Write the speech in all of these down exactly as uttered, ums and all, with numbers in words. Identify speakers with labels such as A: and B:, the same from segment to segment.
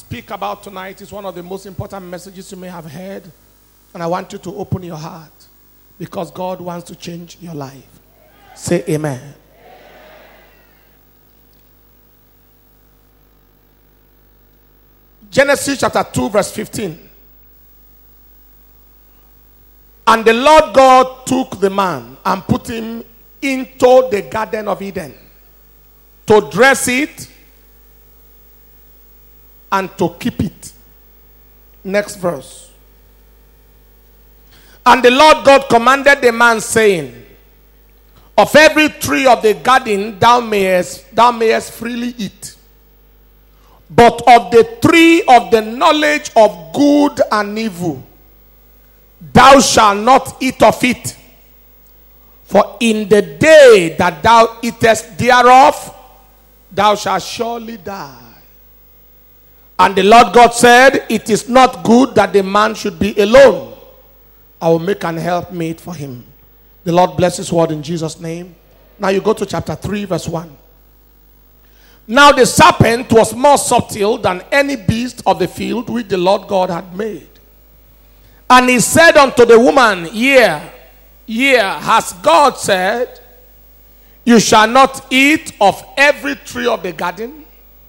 A: speak about tonight is one of the most important messages you may have heard. And I want you to open your heart because God wants to change your life. Say amen. Amen. Genesis chapter two verse fifteen. And the Lord God took the man and put him into the Garden of Eden to dress it and to keep it. Next verse. And the Lord God commanded the man, saying, of every tree of the garden thou mayest, thou mayest freely eat, but of the tree of the knowledge of good and evil thou shalt not eat of it, for in the day that thou eatest thereof thou shalt surely die. And the Lord God said, it is not good that the man should be alone. I will make an helpmate for him. The Lord bless his word in Jesus' name. Now you go to chapter three verse one. Now the serpent was more subtle than any beast of the field which the Lord God had made. And he said unto the woman, Yea, yea, has God said, you shall not eat of every tree of the garden?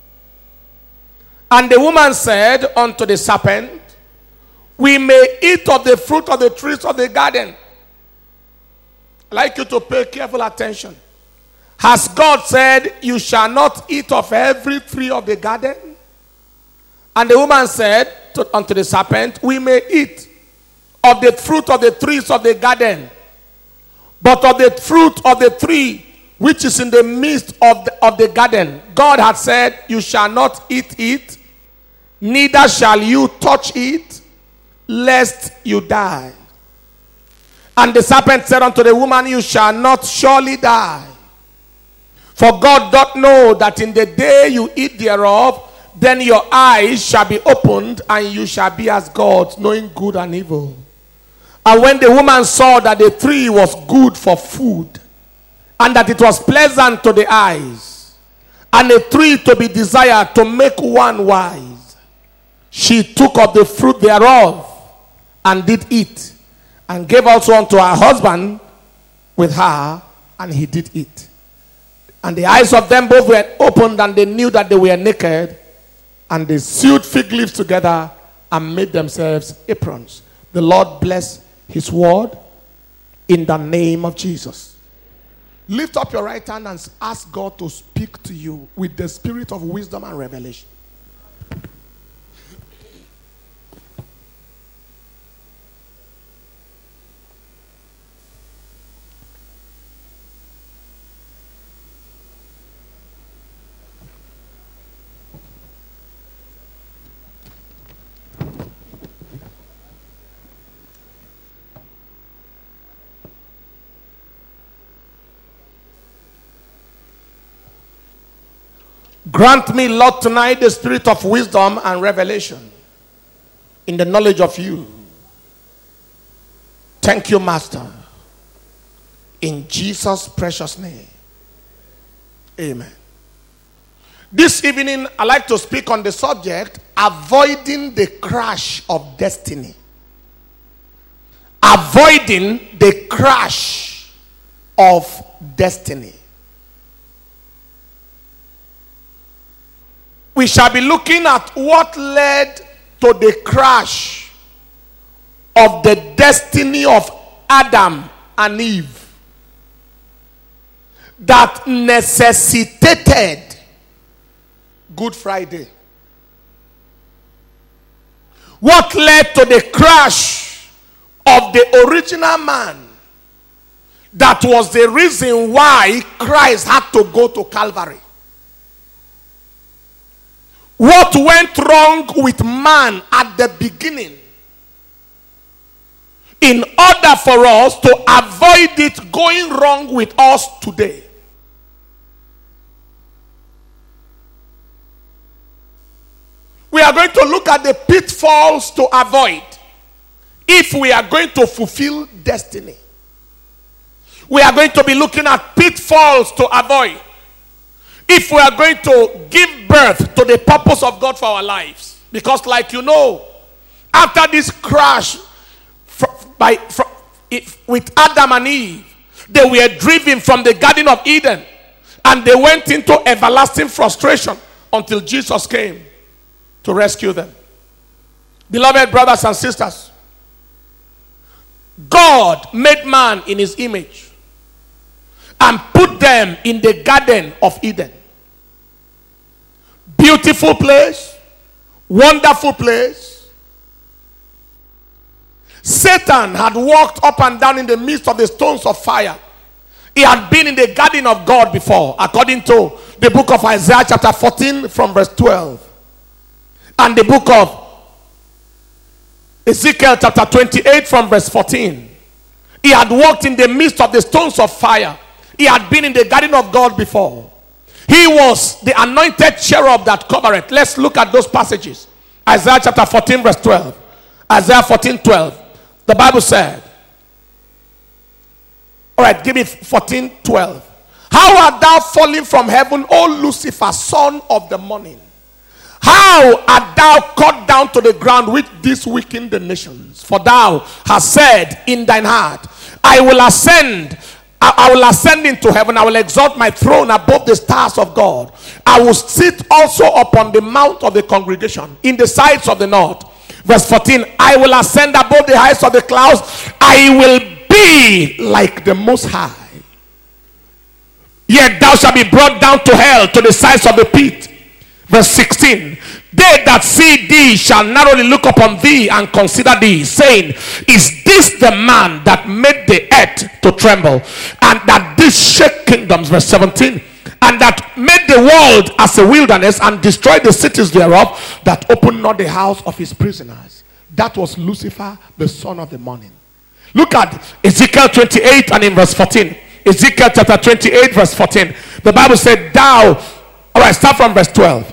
A: And the woman said unto the serpent, we may eat of the fruit of the trees of the garden. I'd like you to pay careful attention. Has God said, you shall not eat of every tree of the garden? And the woman said to, unto the serpent, we may eat of the fruit of the trees of the garden, but of the fruit of the tree which is in the midst of the, of the garden, God had said, you shall not eat it, neither shall you touch it, lest you die. And the serpent said unto the woman, you shall not surely die. For God doth know that in the day you eat thereof, then your eyes shall be opened, and you shall be as gods, knowing good and evil. And when the woman saw that the tree was good for food, and that it was pleasant to the eyes, and a tree to be desired to make one wise, she took of the fruit thereof, and did eat, and gave also unto her husband with her, and he did eat. And the eyes of them both were opened, and they knew that they were naked, and they sewed fig leaves together and made themselves aprons. The Lord bless his word in the name of Jesus. Lift up your right hand and ask God to speak to you with the spirit of wisdom and revelation. Grant me, Lord, tonight the spirit of wisdom and revelation in the knowledge of you. Thank you, Master. In Jesus' precious name. Amen. This evening, I'd like to speak on the subject, avoiding the crash of destiny. Avoiding the crash of destiny. We shall be looking at what led to the crash of the destiny of Adam and Eve that necessitated Good Friday. What led to the crash of the original man that was the reason why Christ had to go to Calvary. What went wrong with man at the beginning in order for us to avoid it going wrong with us today. We are going to look at the pitfalls to avoid if we are going to fulfill destiny. We are going to be looking at pitfalls to avoid if we are going to give birth to the purpose of God for our lives. Because, like you know, after this crash from, by, from, if, with Adam and Eve, they were driven from the Garden of Eden and they went into everlasting frustration until Jesus came to rescue them. Beloved brothers and sisters, God made man in his image and put them in the Garden of Eden. Beautiful place, wonderful place. Satan had walked up and down in the midst of the stones of fire. He had been in the garden of God before, according to the book of Isaiah chapter fourteen from verse twelve. And the book of Ezekiel chapter twenty-eight from verse fourteen. He had walked in the midst of the stones of fire. He had been in the garden of God before. He was the anointed cherub that covered it. Let's look at those passages. Isaiah chapter fourteen verse twelve. Isaiah fourteen twelve. The Bible said, all right, give me fourteen twelve. How art thou fallen from heaven, O Lucifer, son of the morning? How art thou cut down to the ground with this weaken the nations? For thou hast said in thine heart, I will ascend, I, I will ascend into heaven, I will exalt my throne above the stars of God. I will sit also upon the mount of the congregation, in the sides of the north. Verse fourteen, I will ascend above the heights of the clouds, I will be like the Most High. Yet thou shalt be brought down to hell, to the sides of the pit. Verse sixteen, they that see thee shall narrowly look upon thee and consider thee, saying, is this the man that made the earth to tremble, and that did shake kingdoms? Verse seventeen, and that made the world as a wilderness, and destroyed the cities thereof, that opened not the house of his prisoners. That was Lucifer, the son of the morning. Look at Ezekiel twenty-eight and in verse fourteen. Ezekiel chapter twenty-eight verse fourteen. The Bible said, thou, all right, start from verse twelve.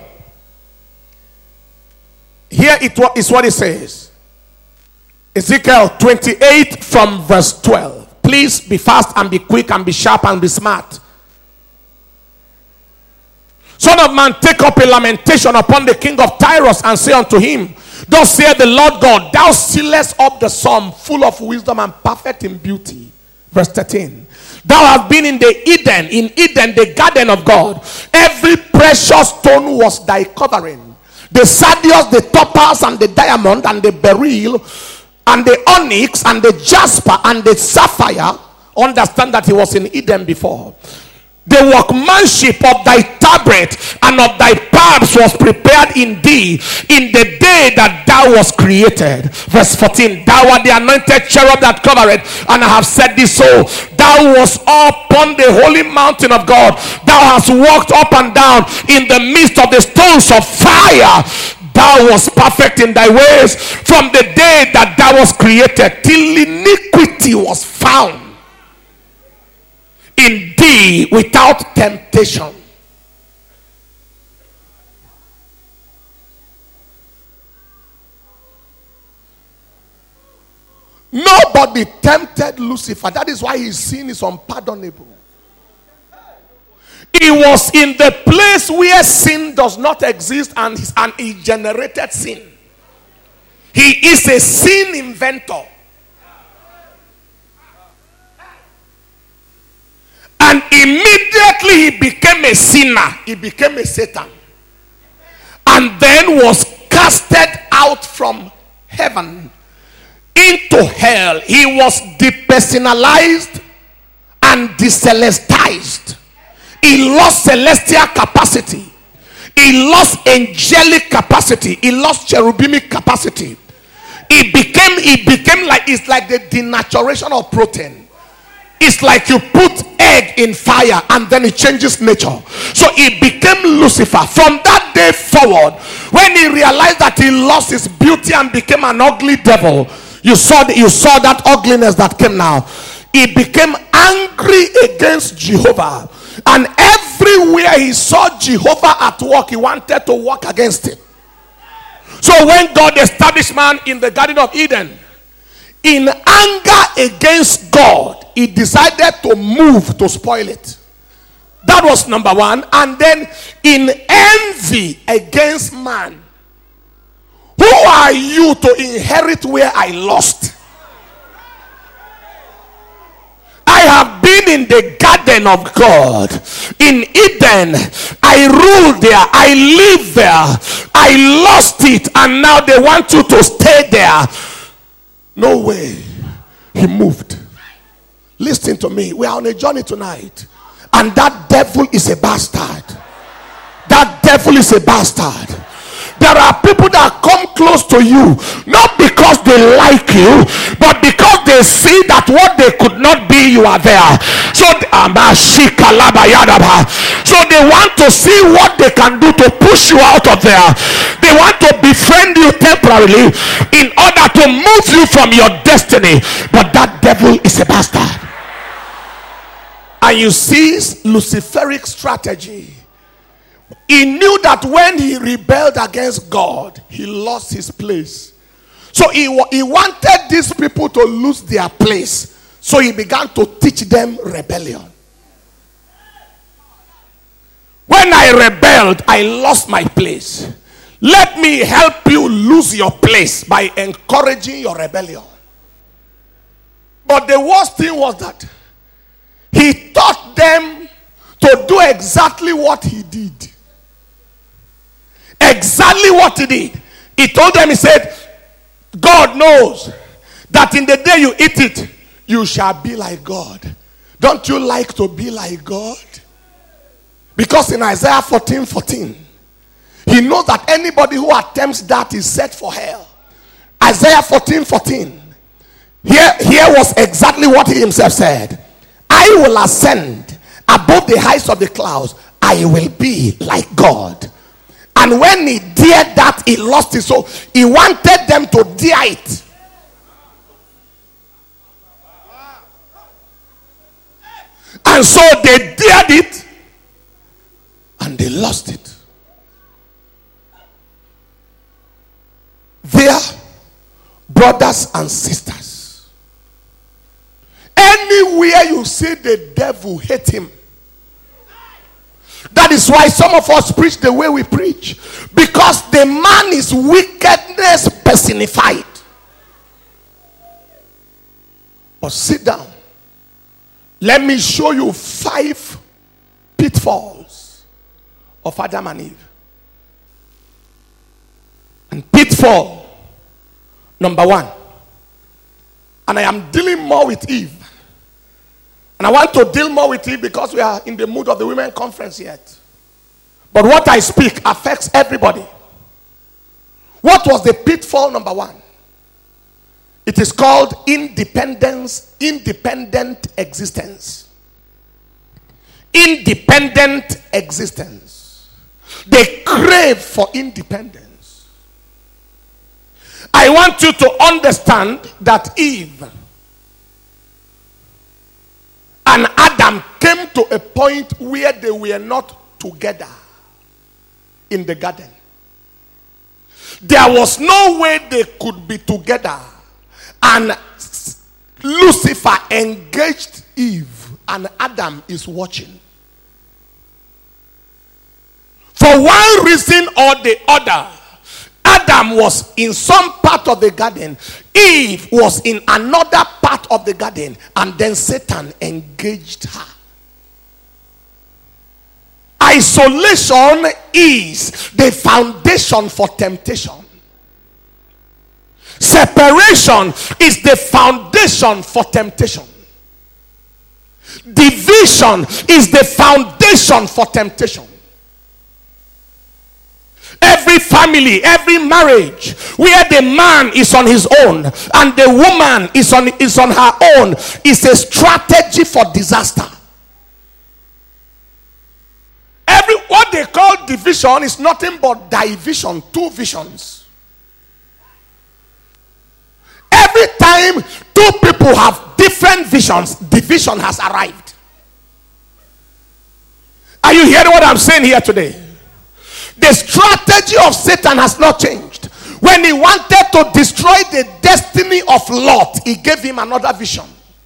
A: Here it is what it says. Ezekiel twenty-eight from verse twelve. Please be fast and be quick and be sharp and be smart. Son of man, take up a lamentation upon the king of Tyrus and say unto him, thus saith the Lord God, thou sealest up the sum, full of wisdom and perfect in beauty. Verse thirteen. Thou hast been in the Eden, in Eden, the garden of God. Every precious stone was thy covering. The sardius, the topaz, and the diamond, and the beryl, and the onyx, and the jasper, and the sapphire. Understand that he was in Eden before. The workmanship of thy tabret and of thy paths was prepared in thee in the day that thou was created. Verse fourteen. Thou art the anointed cherub that covereth, and I have said this so. Thou wast upon the holy mountain of God. Thou hast walked up and down in the midst of the stones of fire. Thou wast perfect in thy ways from the day that thou was created, till iniquity was found in thee without temptation. Nobody tempted Lucifer. That is why his sin is unpardonable. He was in the place where sin does not exist, and and he generated sin. He is a sin inventor. And immediately he became a sinner. He became a Satan. And then was casted out from heaven into hell. He was depersonalized and decelestized. He lost celestial capacity. He lost angelic capacity. He lost cherubic capacity. He became, he became like, it's like the denaturation of protein. It's like you put egg in fire and then it changes nature. So he became Lucifer. From that day forward, when he realized that he lost his beauty and became an ugly devil, you saw the, you saw that ugliness that came now. He became angry against Jehovah, and everywhere he saw Jehovah at work, he wanted to work against it. So when God established man in the Garden of Eden, in anger against God, he decided to move to spoil it. That was number one. And then in envy against man, are you to inherit where I lost? I have been in the garden of God. In Eden, I ruled there. I lived there. I lost it. And now they want you to stay there. No way. He moved. Listen to me. We are on a journey tonight. And that devil is a bastard. That devil is a bastard. There are people that come close to you, not because they like you, but because they see that what they could not be, you are there. So, so they want to see what they can do to push you out of there. They want to befriend you temporarily in order to move you from your destiny. But that devil is a bastard. And you see Luciferic strategy. He knew that when he rebelled against God, he lost his place. So he, he wanted these people to lose their place. So he began to teach them rebellion. When I rebelled, I lost my place. Let me help you lose your place by encouraging your rebellion. But the worst thing was that he taught them to do exactly what he did. Exactly what he did. He told them, he said, God knows that in the day you eat it, you shall be like God. Don't you like to be like God? Because in Isaiah fourteen fourteen, he knows that anybody who attempts that is set for hell. Isaiah fourteen fourteen. Here, here was exactly what he himself said. I will ascend above the heights of the clouds. I will be like God. And when he dared that, he lost it. So he wanted them to dare it. And so they dared it. And they lost it. Their brothers and sisters. Anywhere you see the devil, hate him. That is why some of us preach the way we preach. Because the man is wickedness personified. But sit down. Let me show you five pitfalls of Adam and Eve. And pitfall number one. And I am dealing more with Eve. And I want to deal more with it because we are in the mood of the women conference yet. But what I speak affects everybody. What was the pitfall number one? It is called independence, independent existence. Independent existence. They crave for independence. I want you to understand that Eve and Adam came to a point where they were not together in the garden. There was no way they could be together. And Lucifer engaged Eve, and Adam is watching. For one reason or the other, Adam was in some part of the garden, Eve was in another part of the garden, and then Satan engaged her. Isolation is the foundation for temptation. Separation is the foundation for temptation. Division is the foundation for temptation. Every family, every marriage where the man is on his own and the woman is on, is on her own is a strategy for disaster. Every what they call division is nothing but division, two visions. Every time two people have different visions, division has arrived. Are you hearing what I'm saying here today? The strategy of Satan has not changed. When he wanted to destroy the destiny of Lot, he gave him another vision.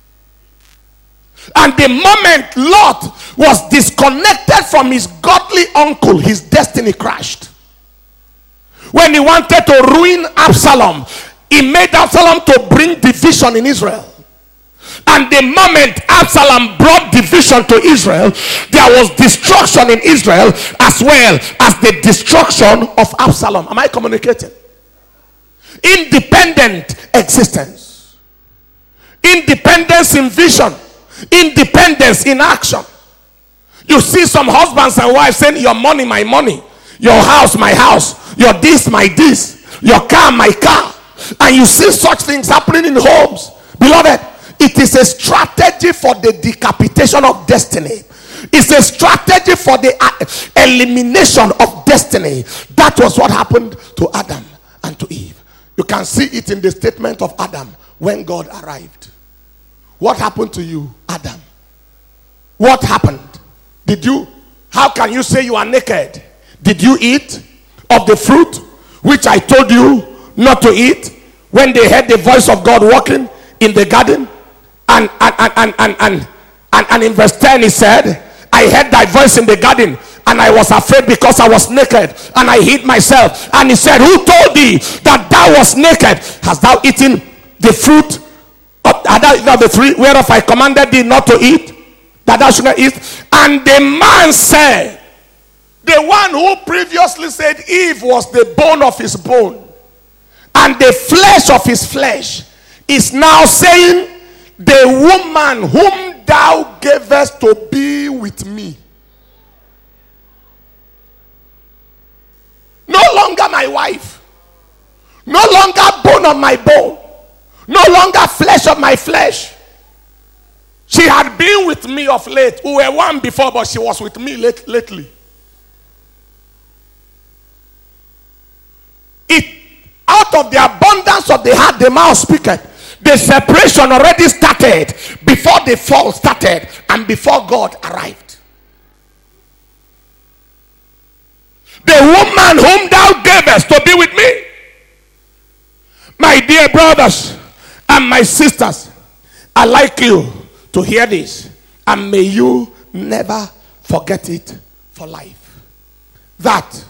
A: And the moment Lot was disconnected from his godly uncle, his destiny crashed. When he wanted to ruin Absalom, he made Absalom to bring division in Israel. And the moment Absalom brought division to Israel, there was destruction in Israel as well as the destruction of Absalom. Am I communicating? Independent existence, independence in vision, independence in action. You see some husbands and wives saying, your money, my money, your house, my house, your this, my this, your car, my car. And you see such things happening in homes. Beloved, it is a strategy for the decapitation of destiny. It's a strategy for the elimination of destiny. That was what happened to Adam and to Eve. You can see it in the statement of Adam when God arrived. What happened to you, Adam? What happened? Did you, how can you say you are naked? Did you eat of the fruit which I told you not to eat when they heard the voice of God walking in the garden? And and and and and and, and, and in verse ten he said, I heard thy voice in the garden, and I was afraid because I was naked, and I hid myself. And he said, who told thee that thou was naked? Hast thou eaten the fruit of the tree whereof I commanded thee not to eat, that thou should not eat? And the man said, the one who previously said Eve was the bone of his bone and the flesh of his flesh, is now saying, the woman whom thou gavest to be with me, no longer my wife, no longer bone of my bone, no longer flesh of my flesh. She had been with me of late. We were one before, but she was with me late, lately. It, out of the abundance of the heart, the mouth speaketh. The separation already started before the fall started and before God arrived. The woman whom thou gavest to be with me. My dear brothers and my sisters, I like you to hear this, and may you never forget it for life. That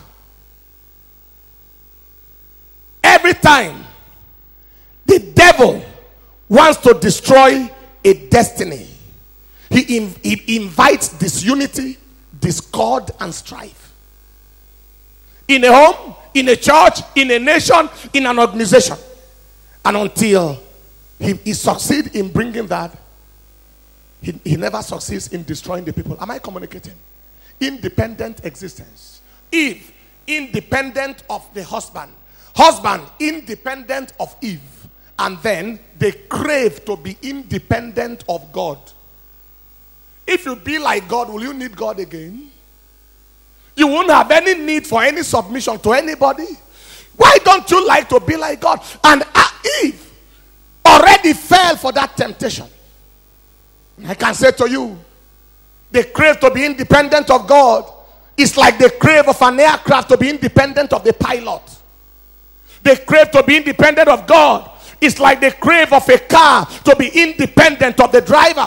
A: every time the devil wants to destroy a destiny, he, in, he invites disunity, discord, and strife. In a home, in a church, in a nation, in an organization. And until he, he succeeds in bringing that, he, he never succeeds in destroying the people. Am I communicating? Independent existence. Eve, independent of the husband. Husband, independent of Eve. And then they crave to be independent of God. If you be like God, will you need God again? You won't have any need for any submission to anybody. Why don't you like to be like God? And Eve already fell for that temptation. I can say to you, the crave to be independent of God is like the crave of an aircraft to be independent of the pilot. The crave to be independent of God it's like the crave of a car to be independent of the driver.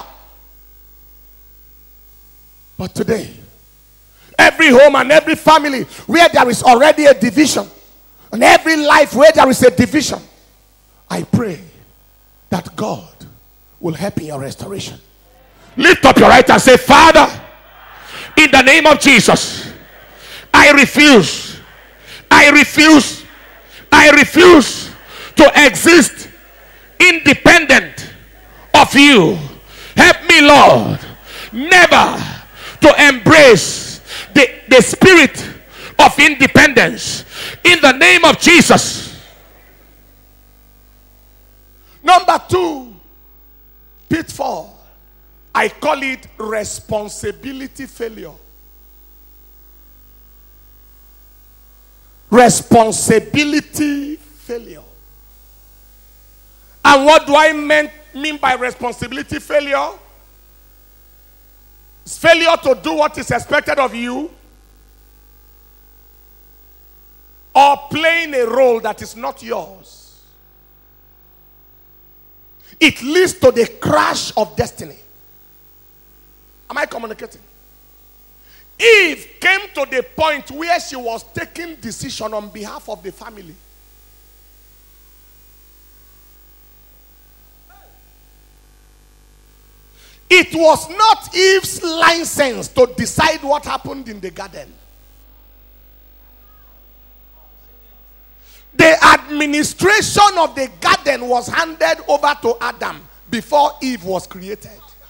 A: But today, every home and every family where there is already a division, and every life where there is a division, I pray that God will help in your restoration. Lift up your right and say, Father, in the name of Jesus, I refuse, I refuse, I refuse to exist independent of you. Help me, Lord, never to embrace the, the spirit of independence in the name of Jesus. Number two, pitfall. I call it responsibility failure. Responsibility failure. And what do I mean, mean by responsibility failure? It's failure to do what is expected of you, or playing a role that is not yours. It leads to the crash of destiny. Am I communicating? Eve came to the point where she was taking decision on behalf of the family. It was not Eve's license to decide what happened in the garden. The administration of the garden was handed over to Adam before Eve was created.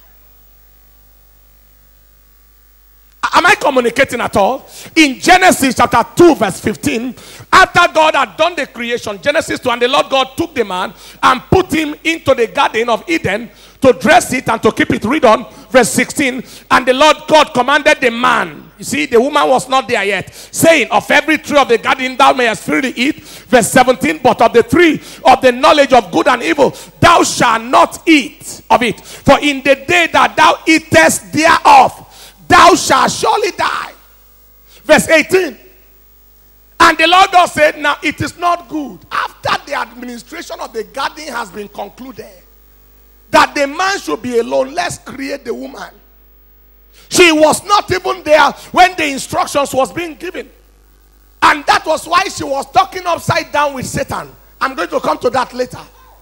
A: Am I communicating at all? In Genesis chapter two verse fifteen, after God had done the creation, Genesis two, and the Lord God took the man and put him into the garden of Eden to dress it and to keep it. Read on verse sixteen. And the Lord God commanded the man, you see, the woman was not there yet, saying, of every tree of the garden thou mayest freely eat. Verse seventeen, but of the tree of the knowledge of good and evil thou shalt not eat of it, for in the day that thou eatest thereof thou shalt surely die. Verse eighteen. And the Lord God said, now it is not good, after the administration of the garden has been concluded, that the man should be alone. Let's create the woman. She was not even there when the instructions was being given. And that was why she was talking upside down with Satan. I'm going to come to that later.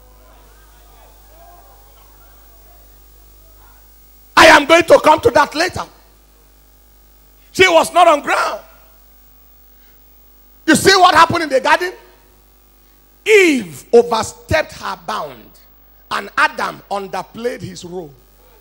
A: I am going to come to that later. She was not on ground. You see what happened in the garden? Eve overstepped her bound, and Adam underplayed his role.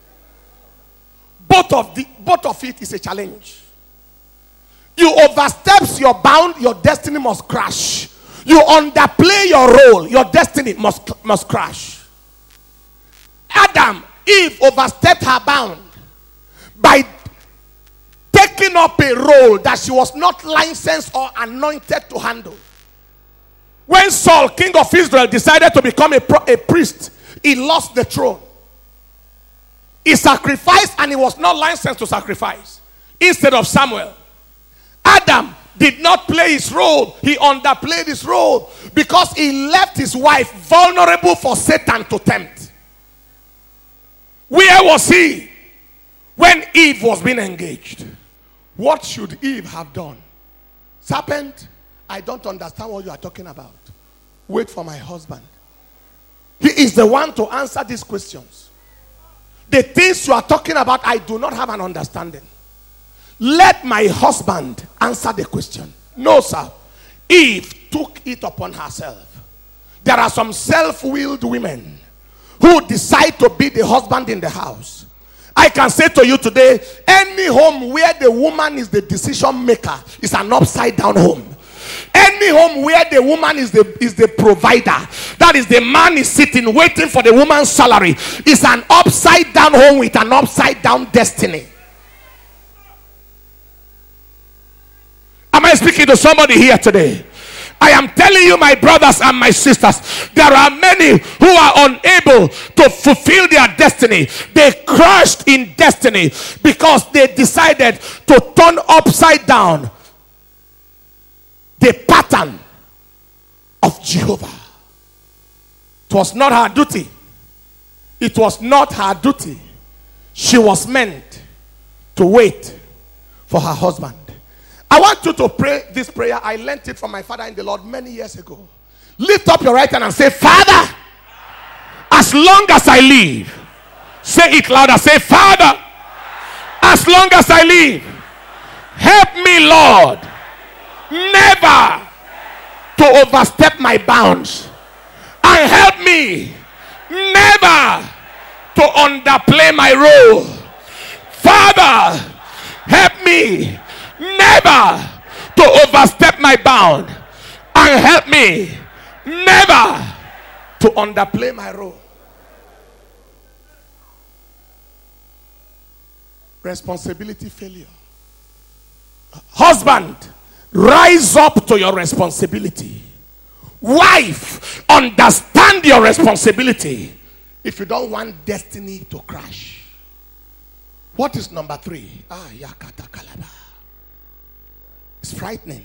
A: Both of the both of it is a challenge. You overstep your bound, your destiny must crash. You underplay your role, your destiny must must crash. Adam, Eve overstepped her bound by taking up a role that she was not licensed or anointed to handle. When Saul, king of Israel, decided to become a, pro- a priest, he lost the throne. He sacrificed and he was not licensed to sacrifice. Instead of Samuel, Adam did not play his role. He underplayed his role because he left his wife vulnerable for Satan to tempt. Where was he when Eve was being engaged? What should Eve have done? Serpent, I don't understand what you are talking about. Wait for my husband. He is the one to answer these questions. The things you are talking about, I do not have an understanding. Let my husband answer the question. No, sir. Eve took it upon herself. There are some self-willed women who decide to be the husband in the house. I can say to you today, any home where the woman is the decision maker is an upside down home. Any home where the woman is the is the provider, that is, the man is sitting waiting for the woman's salary, is an upside down home with an upside down destiny. Am I speaking to somebody here today? I am telling you, my brothers and my sisters, there are many who are unable to fulfill their destiny. They crashed in destiny because they decided to turn upside down the pattern of Jehovah. It was not her duty. It was not her duty. She was meant to wait for her husband. I want you to pray this prayer. I learned it from my father in the Lord many years ago. Lift up your right hand and say, Father, as long as I live, say it louder, say, Father, as long as I live, help me, Lord, never to overstep my bounds, and help me never to underplay my role. Father, help me never to overstep my bound, and help me never to underplay my role. Responsibility failure. Husband, rise up to your responsibility. Wife, understand your responsibility if you don't want destiny to crash. What is number three? Ah, yakata kalaba. It's frightening.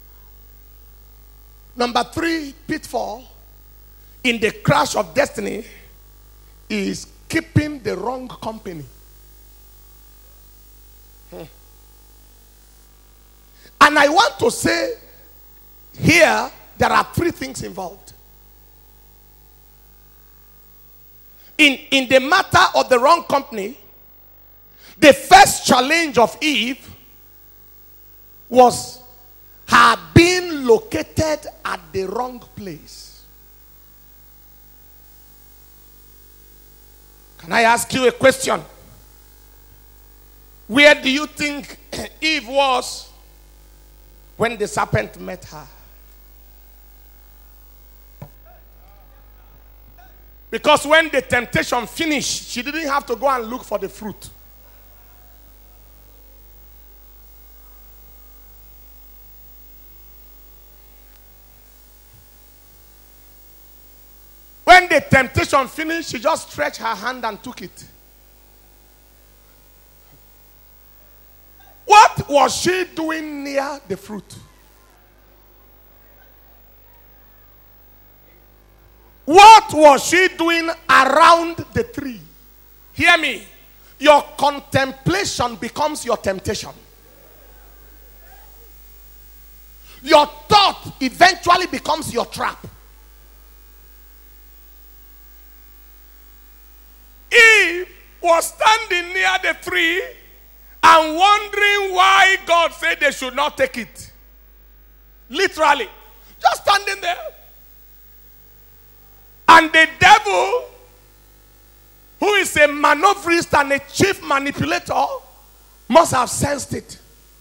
A: Number three pitfall in the crash of destiny is keeping the wrong company. Hmm. And I want to say here, there are three things involved. In, in the matter of the wrong company, the first challenge of Eve was her being located at the wrong place. Can I ask you a question? Where do you think Eve was when the serpent met her? Because when the temptation finished, she didn't have to go and look for the fruit. When the temptation finished, she just stretched her hand and took it. What was she doing near the fruit? What was she doing around the tree? Hear me. Your contemplation becomes your temptation. Your thought eventually becomes your trap. Eve was standing near the tree and wondering why God said they should not take it. Literally. Just standing there. And the devil, who is a maneuverist and a chief manipulator, must have sensed it.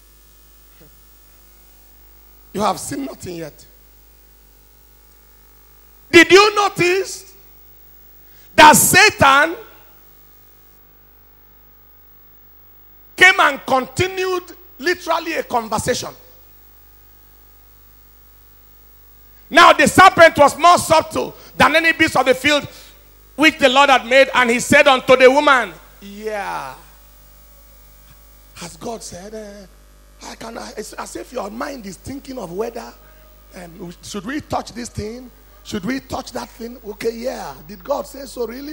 A: You have seen nothing yet. Did you notice that Satan came and continued literally a conversation? Now the serpent was more subtle than any beast of the field which the Lord had made, and he said unto the woman, yeah, has God said, uh, I can, it's as if your mind is thinking of whether um, should we touch this thing, should we touch that thing? Okay, yeah, did God say so really?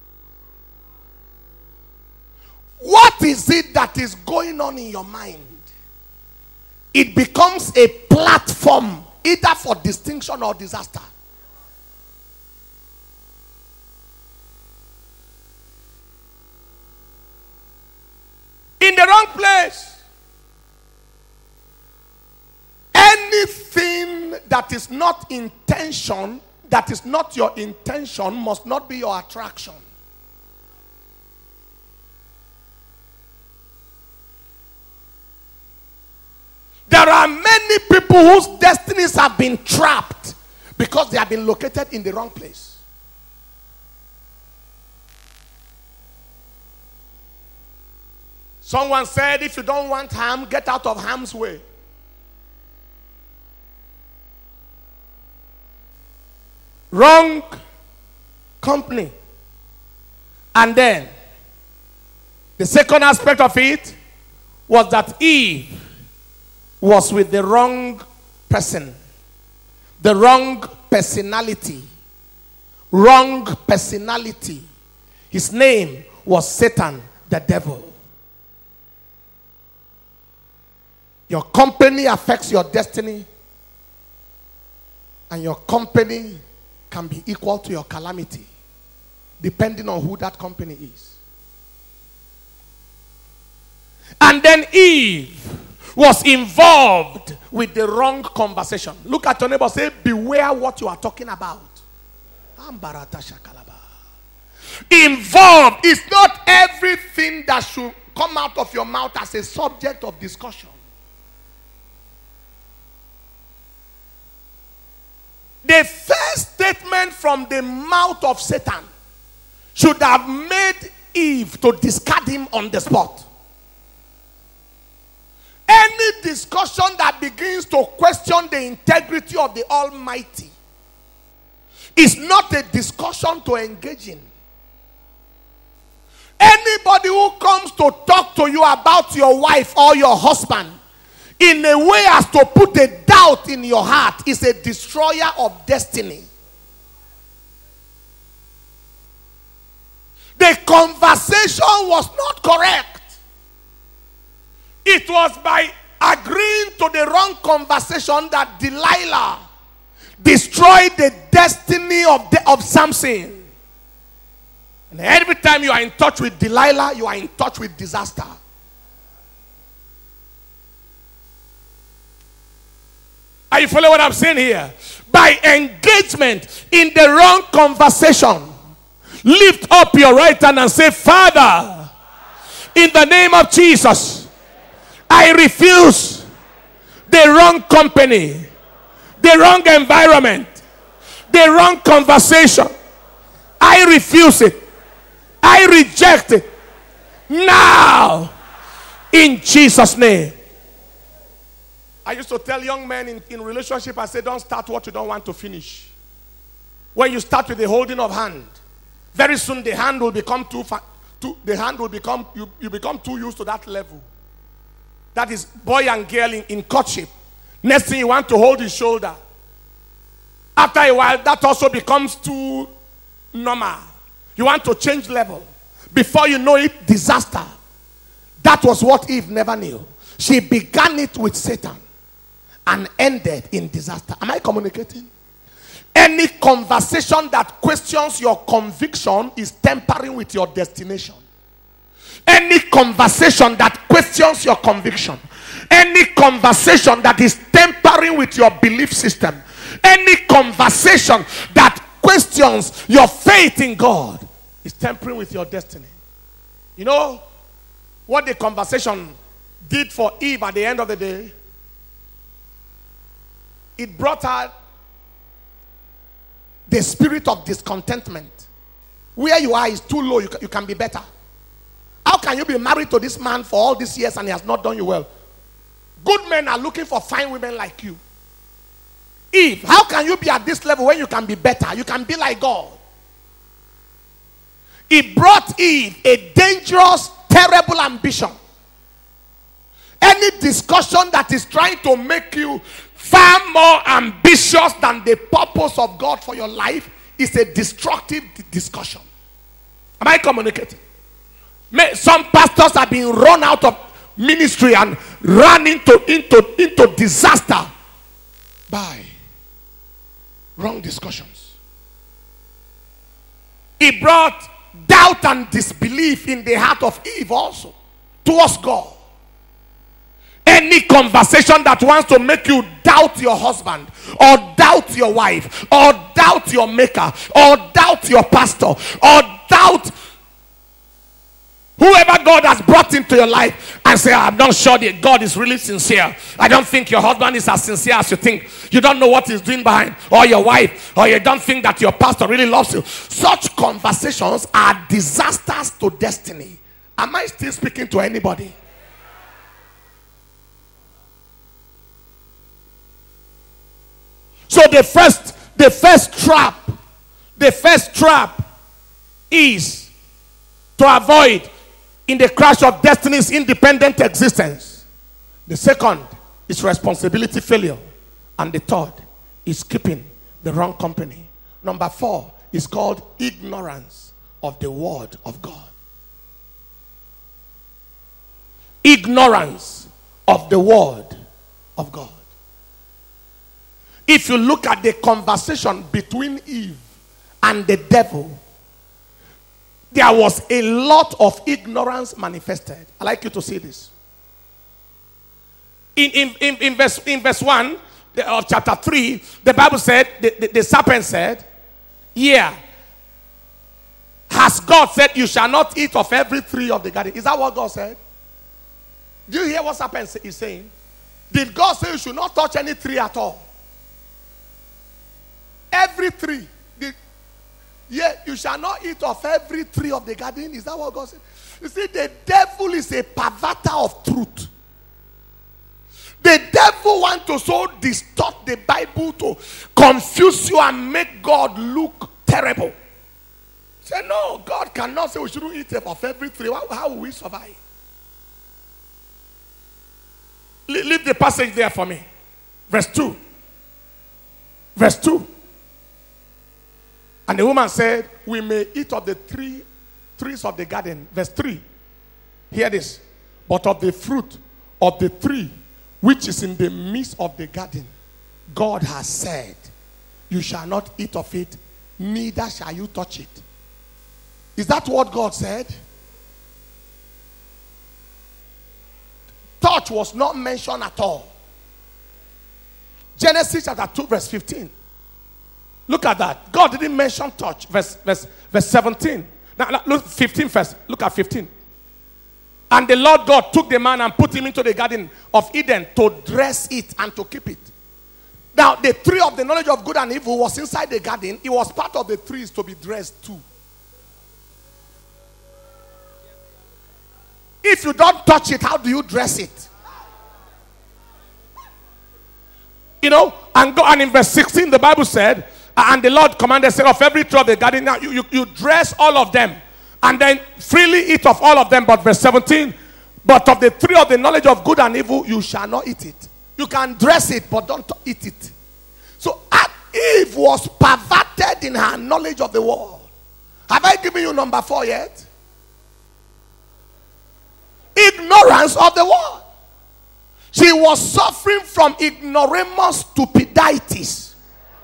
A: What is it that is going on in your mind? It becomes a platform either for distinction or disaster. In the wrong place. Anything that is not intention, that is not your intention, must not be your attraction. There are many people whose destinies have been trapped because they have been located in the wrong place. Someone said, if you don't want harm, get out of harm's way. Wrong company. And then, the second aspect of it was that Eve was with the wrong person, the wrong personality, wrong personality. His name was Satan, the devil. Your company affects your destiny, and your company can be equal to your calamity, depending on who that company is. And then Eve was involved with the wrong conversation. Look at your neighbor, say, beware what you are talking about. Involved is not everything that should come out of your mouth as a subject of discussion. The first statement from the mouth of Satan should have made Eve to discard him on the spot. Any discussion that begins to question the integrity of the Almighty is not a discussion to engage in. Anybody who comes to talk to you about your wife or your husband in a way as to put a doubt in your heart is a destroyer of destiny. The conversation was not correct. It was by agreeing to the wrong conversation that Delilah destroyed the destiny of, the, of Samson. And every time you are in touch with Delilah, you are in touch with disaster. Are you following what I'm saying here? By engagement in the wrong conversation, lift up your right hand and say, Father, in the name of Jesus, I refuse the wrong company, the wrong environment, the wrong conversation. I refuse it. I reject it. Now, in Jesus' name. I used to tell young men in, in relationship, I say, don't start what you don't want to finish. When you start with the holding of hand, very soon the hand will become too, fa- too the hand will become, you, you become too used to that level. That is boy and girl in, in courtship. Next thing you want to hold his shoulder. After a while, that also becomes too normal. You want to change level. Before you know it, disaster. That was what Eve never knew. She began it with Satan and ended in disaster. Am I communicating? Any conversation that questions your conviction is tampering with your destination. Any conversation that questions your conviction, any conversation that is tampering with your belief system, any conversation that questions your faith in God is tampering with your destiny. You know what the conversation did for Eve at the end of the day? It brought her the spirit of discontentment. Where you are is too low. You can, you can be better. How can you be married to this man for all these years and he has not done you well? Good men are looking for fine women like you. Eve, how can you be at this level when you can be better? You can be like God. It brought Eve a dangerous, terrible ambition. Any discussion that is trying to make you far more ambitious than the purpose of God for your life is a destructive discussion. Am I communicating? Some pastors have been run out of ministry and run into, into, into disaster by wrong discussions. It brought doubt and disbelief in the heart of Eve also towards God. Any conversation that wants to make you doubt your husband, or doubt your wife, or doubt your maker, or doubt your pastor, or doubt whoever God has brought into your life, and say, I'm not sure that God is really sincere. I don't think your husband is as sincere as you think. You don't know what he's doing behind, or your wife, or you don't think that your pastor really loves you. Such conversations are disasters to destiny. Am I still speaking to anybody? So the first, the first trap, the first trap is to avoid in the crash of destiny's independent existence. The second is responsibility failure. And the third is keeping the wrong company. Number four is called ignorance of the word of God. Ignorance of the word of God. If you look at the conversation between Eve and the devil, there was a lot of ignorance manifested. I'd like you to see this. In, in, in, in, verse, in verse one of chapter three, the Bible said, the, the, the serpent said, yeah, has God said you shall not eat of every tree of the garden? Is that what God said? Do you hear what serpent is saying? Did God say you should not touch any tree at all? Every tree. The, yeah, you shall not eat of every tree of the garden. Is that what God said? You see, the devil is a perverter of truth. The devil wants to so distort the Bible to confuse you and make God look terrible. Say, no, God cannot say we shouldn't eat of every tree. How, how will we survive? Leave the passage there for me. Verse two. Verse two. And the woman said, we may eat of the tree, trees of the garden. Verse three. Hear this. But of the fruit of the tree which is in the midst of the garden, God has said, you shall not eat of it, neither shall you touch it. Is that what God said? Touch was not mentioned at all. Genesis chapter two, verse fifteen. Look at that. God didn't mention touch. Verse, verse, verse seventeen. Now, look, fifteen first. Look at fifteen. And the Lord God took the man and put him into the garden of Eden to dress it and to keep it. Now, the tree of the knowledge of good and evil was inside the garden. It was part of the trees to be dressed too. If you don't touch it, how do you dress it? You know, and, go, and in verse sixteen, the Bible said, and the Lord commanded, said, of every tree of the garden, now you, you, you dress all of them, and then freely eat of all of them. But verse seventeen, but of the tree of the knowledge of good and evil, you shall not eat it. You can dress it, but don't eat it. So Eve was perverted in her knowledge of the world. Have I given you number four yet? Ignorance of the world. She was suffering from ignoramus stupiditis.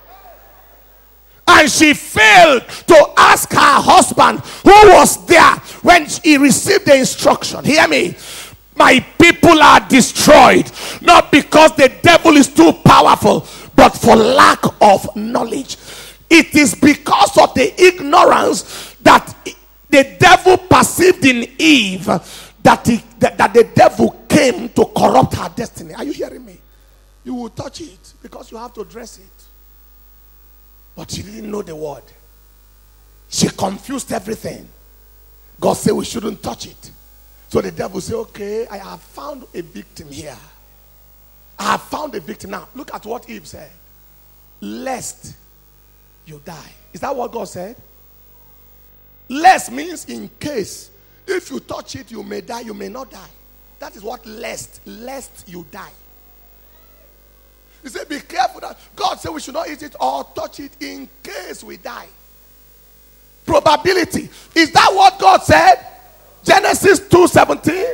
A: And she failed to ask her husband, who was there when he received the instruction. Hear me. My people are destroyed, not because the devil is too powerful, but for lack of knowledge. It is because of the ignorance that the devil perceived in Eve that, he, that, that the devil came to corrupt her destiny. Are you hearing me? You will touch it because you have to dress it. But she didn't know the word. She confused everything. God said we shouldn't touch it. So the devil said, okay, I have found a victim here. I have found a victim. Now, look at what Eve said. Lest you die. Is that what God said? Lest means in case. If you touch it, you may die, you may not die. That is what lest. Lest you die. He said, be careful that God said we should not eat it or touch it in case we die. Probability. Is that what God said? Genesis two seventeen.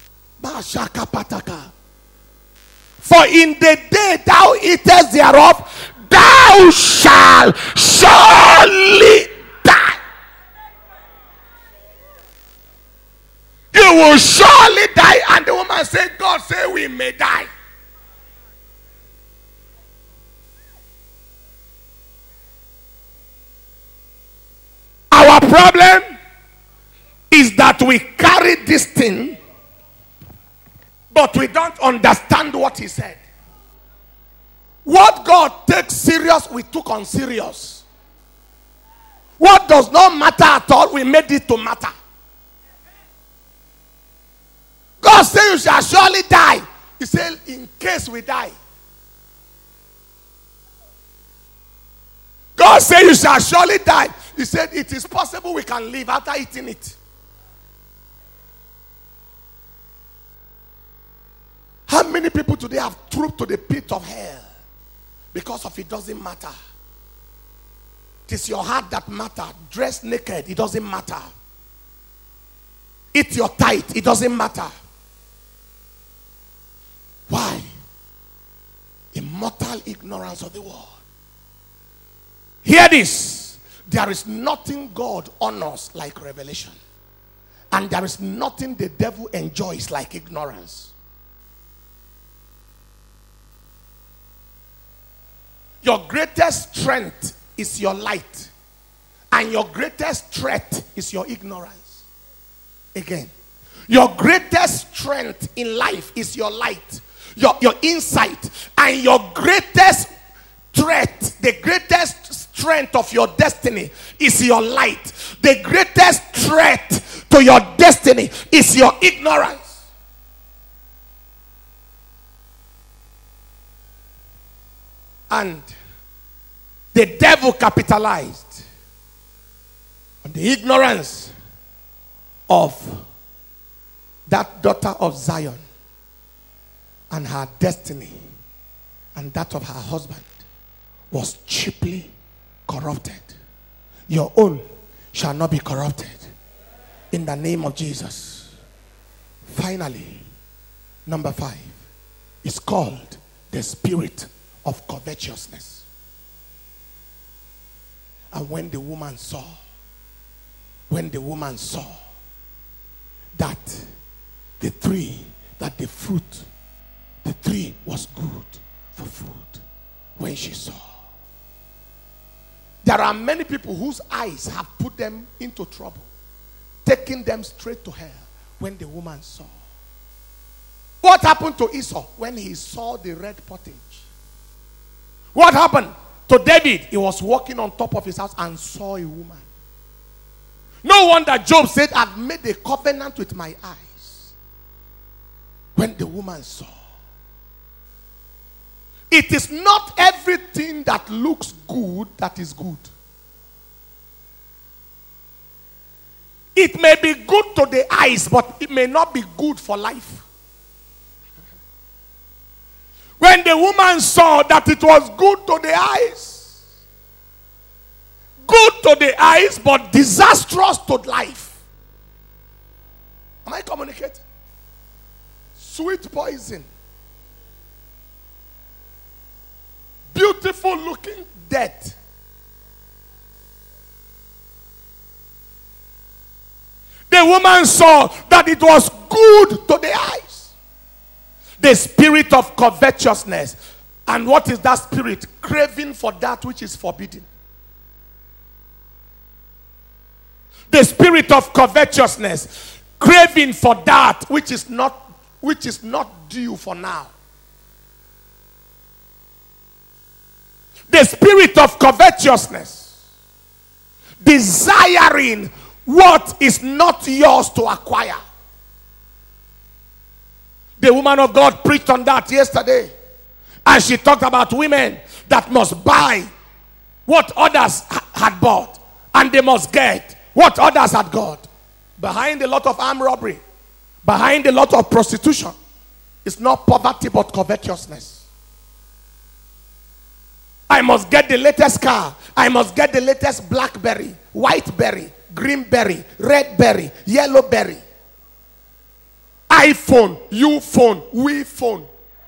A: For in the day thou eatest thereof, thou shalt surely die. You will surely die. And the woman said, God said we may die. Our problem is that we carry this thing, but we don't understand what he said. What God takes serious, we took on serious. What does not matter at all, we made it to matter. God said you shall surely die. He said in case we die. God said you shall surely die. He said it is possible we can live after eating it. How many people today have trooped to the pit of hell because of it doesn't matter? It is your heart that matters. Dress naked, it doesn't matter. Eat your tithe, it doesn't matter. Why? Immortal ignorance of the world. Hear this. There is nothing God honors like revelation. And there is nothing the devil enjoys like ignorance. Your greatest strength is your light. And your greatest threat is your ignorance. Again. Your greatest strength in life is your light. Your, your insight. And your greatest threat, the greatest strength of your destiny is your light. The greatest threat to your destiny is your ignorance. And the devil capitalized on the ignorance of that daughter of Zion and her destiny and that of her husband was cheaply corrupted. Your own shall not be corrupted in the name of Jesus. Finally, number five, is called the spirit of covetousness. And when the woman saw, when the woman saw that the tree, that the fruit, the tree was good for food, when she saw. There are many people whose eyes have put them into trouble, taking them straight to hell when the woman saw. What happened to Esau when he saw the red pottage? What happened to David? He was walking on top of his house and saw a woman. No wonder Job said, I've made a covenant with my eyes. When the woman saw. It is not everything that looks good that is good. It may be good to the eyes, but it may not be good for life. When the woman saw that it was good to the eyes, good to the eyes, but disastrous to life. Am I communicating? Sweet poison. Beautiful looking death. The woman saw that it was good to the eyes. The spirit of covetousness. And what is that spirit? Craving for that which is forbidden. The spirit of covetousness. Craving for that which is not which is not due for now. The spirit of covetousness. Desiring what is not yours to acquire. The woman of God preached on that yesterday. And she talked about women that must buy what others ha- had bought. And they must get what others had got. Behind a lot of armed robbery, behind a lot of prostitution, it's not poverty but covetousness. I must get the latest car. I must get the latest blackberry, whiteberry, greenberry, redberry, yellowberry, iPhone, you phone, we phone.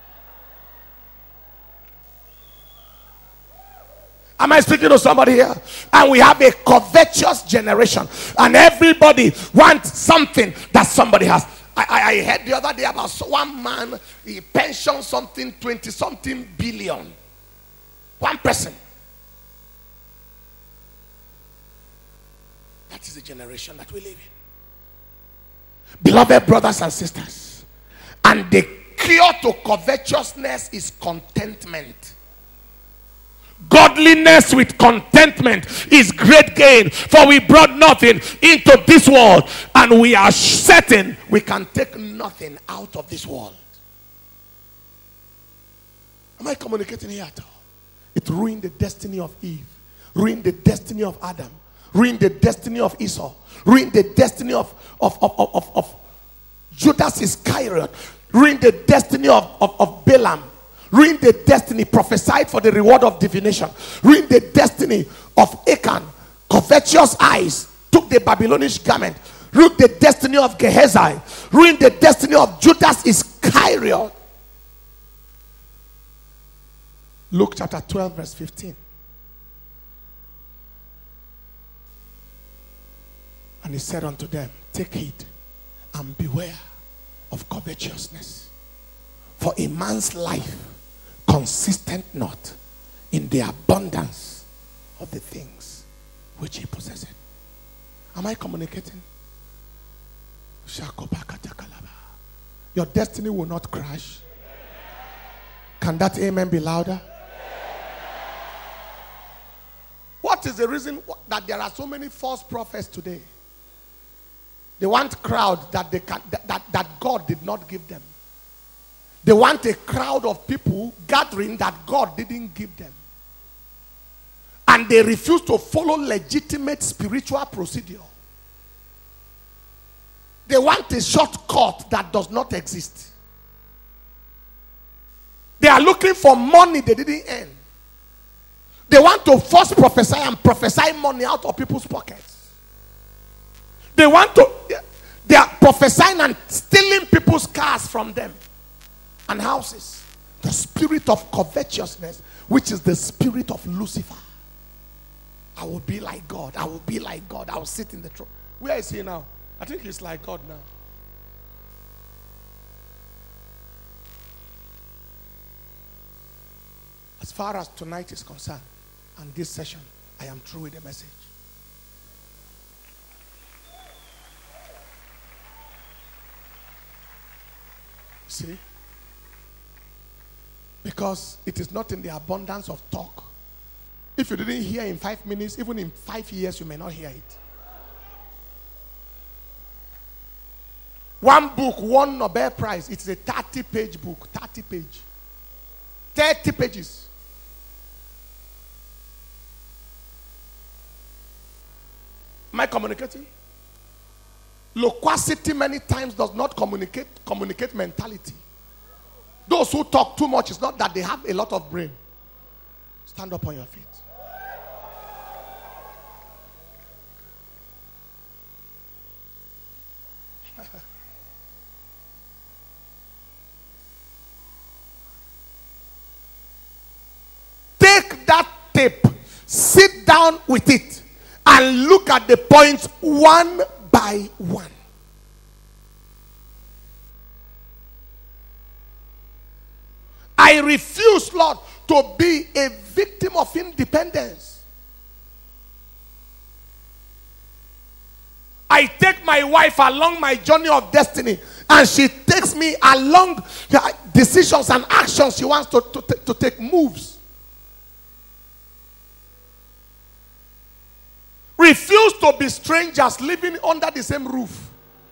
A: Am I speaking to somebody here? And we have a covetous generation. And everybody wants something that somebody has. I, I, I heard the other day about one man, he pensioned something, twenty something billion. One person. That is the generation that we live in. Beloved brothers and sisters. And the cure to covetousness is contentment. Godliness with contentment is great gain, for we brought nothing into this world, and we are certain we can take nothing out of this world. Am I communicating here at all? It ruined the destiny of Eve, ruined the destiny of Adam, ruined the destiny of Esau, ruined the destiny of, of, of, of, of, of Judas Iscariot, ruined the destiny of, of, of Balaam, ruined the destiny, prophesied for the reward of divination, ruined the destiny of Achan, covetous eyes, took the Babylonian garment, ruined the destiny of Gehazi, ruined the destiny of Judas Iscariot. Luke chapter twelve verse fifteen. And he said unto them, take heed and beware of covetousness, for a man's life consistent not in the abundance of the things which he possesseth. Am I communicating? Your destiny will not crash. Can that amen be louder? What is the reason that there are so many false prophets today? They want crowd that they can, that, that, that God did not give them. They want a crowd of people gathering that God didn't give them. And they refuse to follow legitimate spiritual procedure. They want a shortcut that does not exist. They are looking for money they didn't earn. They want to force prophesy and prophesy money out of people's pockets. They want to, they are prophesying and stealing people's cars from them and houses. The spirit of covetousness, which is the spirit of Lucifer. I will be like God. I will be like God. I will sit in the throne. Where is he now? I think he's like God now. As far as tonight is concerned, and this session, I am through with the message. See? Because it is not in the abundance of talk. If you didn't hear in five minutes, even in five years, you may not hear it. One book won Nobel Prize. It's a thirty-page book. thirty page. thirty pages. Am I communicating? Loquacity many times does not communicate communicate mentality. Those who talk too much, is not that they have a lot of brain. Stand up on your feet. Take that tape, sit down with it, and look at the points one by one. I refuse, Lord, to be a victim of independence. I take my wife along my journey of destiny, and she takes me along the decisions and actions she wants to, to, to take moves. Refuse to be strangers living under the same roof.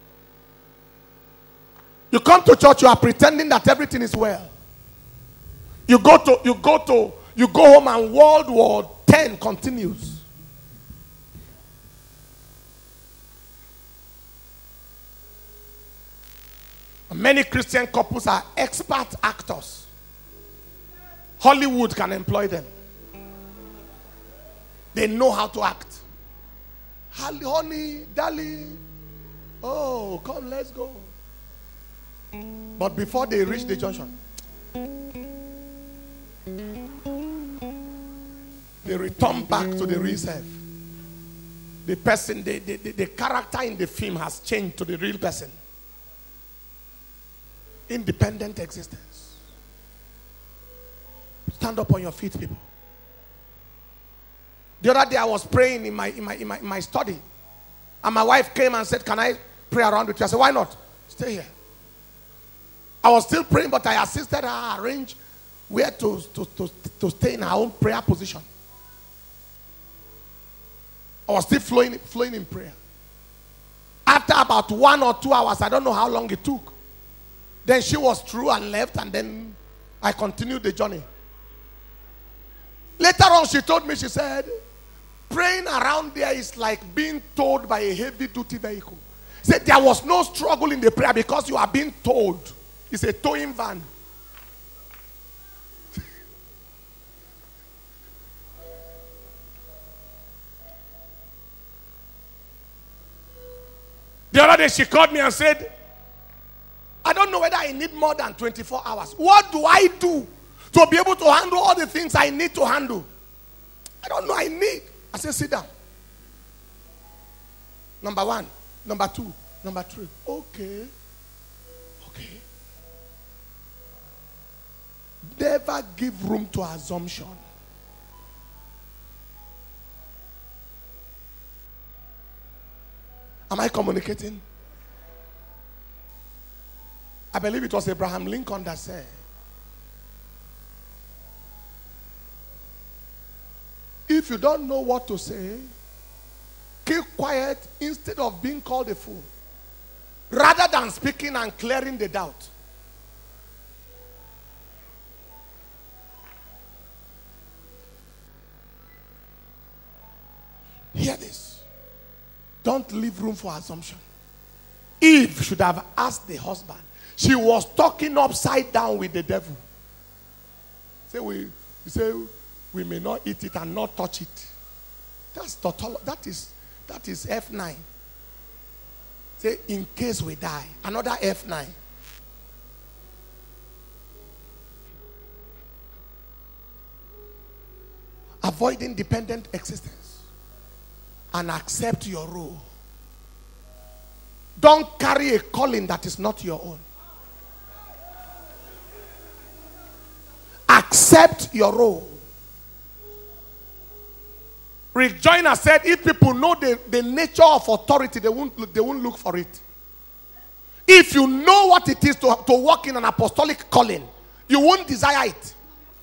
A: You come to church, you are pretending that everything is well. You go to you go to you go home and World War Ten continues. Many Christian couples are expert actors. Hollywood can employ them. They know how to act. Honey, darling, oh, come, let's go. But before they reach the junction, they return back to the real self. The person, the, the, the, the character in the film has changed to the real person. Independent existence. Stand up on your feet, people. The other day I was praying in my, in my, in my, in my study. And my wife came and said, can I pray around with you? I said, why not? Stay here. I was still praying, but I assisted her arrange where to, to, to, to stay in her own prayer position. I was still flowing, flowing in prayer. After about one or two hours, I don't know how long it took. Then she was through and left, and then I continued the journey. Later on, she told me, she said, praying around there is like being towed by a heavy-duty vehicle. She said, there was no struggle in the prayer because you are being towed. It's a towing van. The other day, she called me and said, I don't know whether I need more than twenty-four hours. What do I do to be able to handle all the things I need to handle? I don't know, I need. I said, sit down. Number one, number two, number three. Okay. Okay. Never give room to assumption. Am I communicating? I believe it was Abraham Lincoln that said, if you don't know what to say, keep quiet instead of being called a fool, rather than speaking and clearing the doubt. Hear this. Don't leave room for assumption. Eve should have asked the husband. She was talking upside down with the devil. Say we, say we may not eat it and not touch it. That's total. That is that is F nine. Say in case we die, another F nine. avoid independent existence and accept your role. Don't carry a calling that is not your own. Accept your role. Rick Joyner said, if people know the, the nature of authority, they won't, they won't look for it. If you know what it is to, to walk in an apostolic calling, you won't desire it.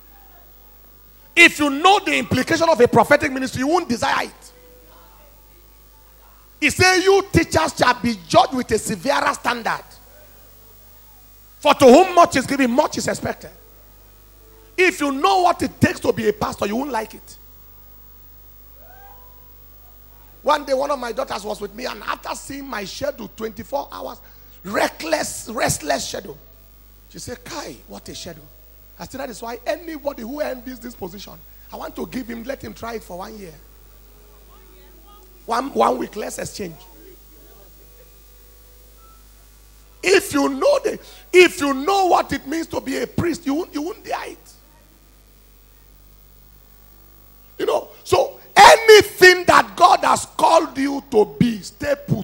A: If you know the implication of a prophetic ministry, you won't desire it. He said, you teachers shall be judged with a severer standard. For to whom much is given, much is expected. If you know what it takes to be a pastor, you won't like it. One day, one of my daughters was with me, and after seeing my schedule, twenty-four hours, reckless, restless schedule, she said, Kai, what a schedule. I said, that is why anybody who envies this position, I want to give him, let him try it for one year. One, one week, let's exchange. If you know the, if you know what it means to be a priest, you won't, you won't dare it. You know, so anything that God has called you to be, stay put.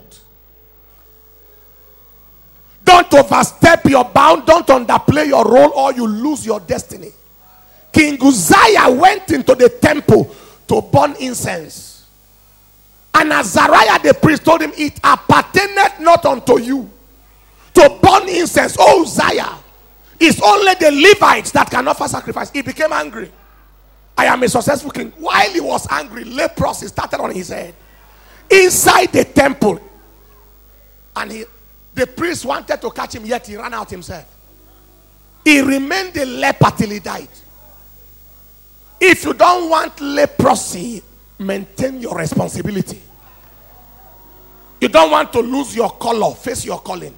A: Don't overstep your bound. Don't underplay your role, or you lose your destiny. King Uzziah went into the temple to burn incense. And Azariah the priest told him, it appertaineth not unto you to burn incense. Oh, Uzziah, it's only the Levites that can offer sacrifice. He became angry. I am a successful king. While he was angry, leprosy started on his head. Inside the temple. And he, the priest wanted to catch him, yet he ran out himself. He remained a leper till he died. If you don't want leprosy, maintain your responsibility. You don't want to lose your color, face your calling.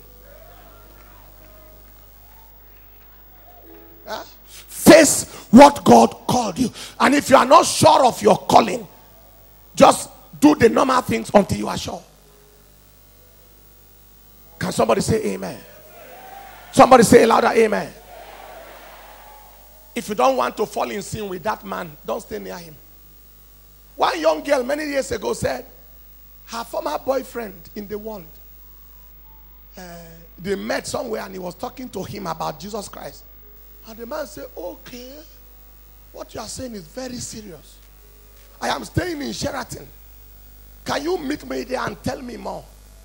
A: Huh? Face what God called you. And if you are not sure of your calling, just do the normal things until you are sure. Can somebody say amen? Somebody say louder, amen. If you don't want to fall in sin with that man, don't stay near him. One young girl many years ago said, her former boyfriend in the world, uh, they met somewhere and he was talking to him about Jesus Christ. And the man said, okay, what you are saying is very serious. I am staying in Sheraton. Can you meet me there and tell me more?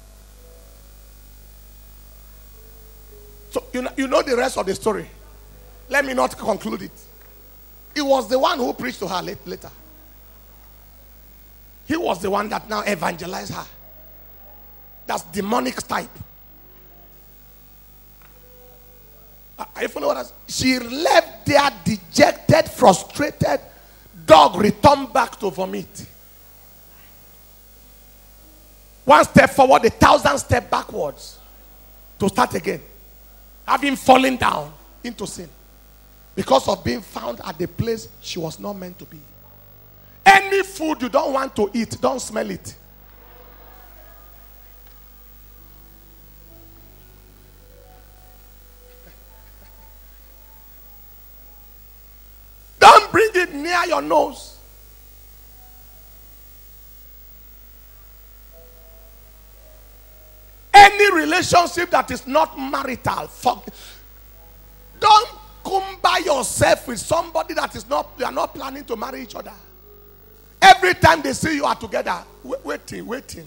A: So you know, you know the rest of the story. Let me not conclude it. It was the one who preached to her later. He was the one that now evangelized her. That's demonic type. I follow what I, she left there dejected, frustrated. Dog returned back to vomit. One step forward, a thousand steps backwards to start again. Having fallen down into sin because of being found at the place she was not meant to be. Any food you don't want to eat, don't smell it. Don't bring it near your nose. Any relationship that is not marital, don't come by yourself with somebody that is not, you are not planning to marry each other. Every time they see you are together, waiting, waiting.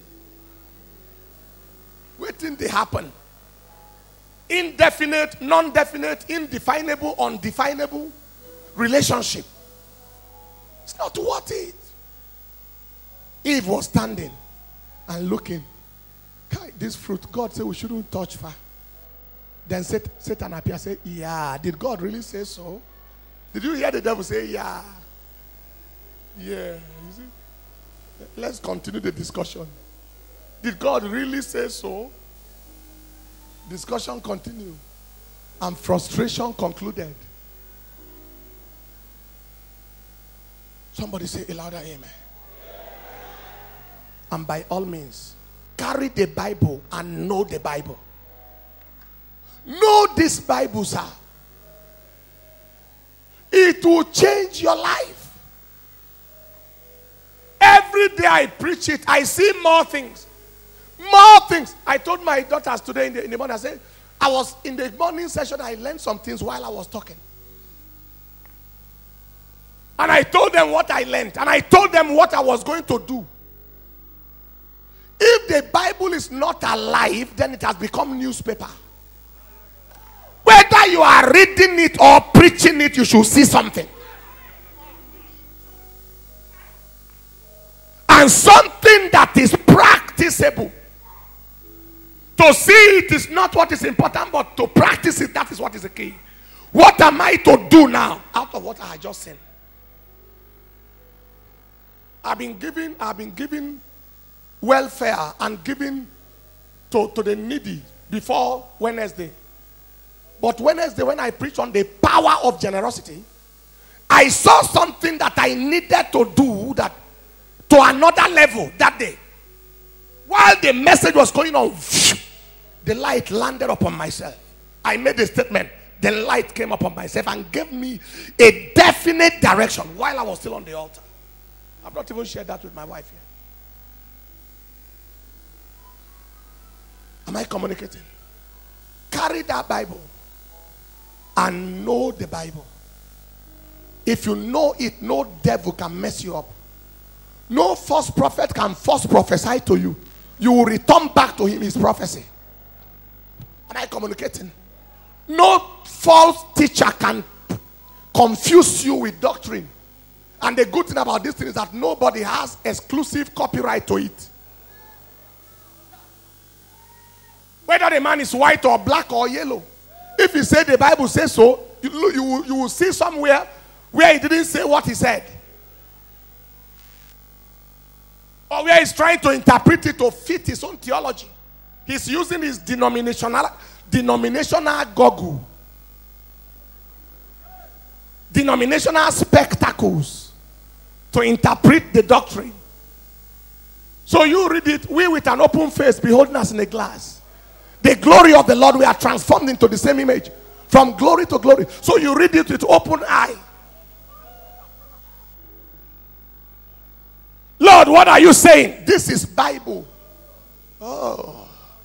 A: Waiting, they happen. Indefinite, non-definite, indefinable, undefinable relationship. It's not worth it. Eve was standing and looking. This fruit, God said we shouldn't touch far. Then Satan appeared and said, yeah. Did God really say so? Did you hear the devil say, yeah? Yeah. You see? Let's continue the discussion. Did God really say so? Discussion continued. And frustration concluded. Somebody say a louder amen. And by all means, carry the Bible and know the Bible. Know this Bible, sir. It will change your life. every day I preach it, I see more things. More things. I told my daughters today in the, in the morning, I said, I was in the morning session, I learned some things while I was talking. And I told them what I learned. And I told them what I was going to do. If the Bible is not alive, then it has become newspaper. Whether you are reading it or preaching it, you should see something. And something that is practicable. To see it is not what is important, but to practice it, that is what is the key. What am I to do now out of what I had just said? I've been giving, I've been giving welfare and giving to, to the needy before Wednesday. But Wednesday, when I preached on the power of generosity, I saw something that I needed to do that to another level that day. While the message was going on, the light landed upon myself. I made a statement. The light came upon myself and gave me a definite direction while I was still on the altar. I've not even shared that with my wife yet. Am I communicating? Carry that Bible and know the Bible. If you know it, no devil can mess you up. No false prophet can false prophesy to you. You will return back to him his prophecy. Am I communicating? No false teacher can confuse you with doctrine. And the good thing about this thing is that nobody has exclusive copyright to it. Whether the man is white or black or yellow. If he said the Bible says so, you, you, you will see somewhere where he didn't say what he said. Or where he's trying to interpret it to fit his own theology. He's using his denominational, denominational goggle. Denominational spectacles to interpret the doctrine. So you read it, we with an open face beholding us in a glass. The glory of the Lord, we are transformed into the same image. From glory to glory. So you read it with open eye. Lord, what are you saying? This is Bible. Oh.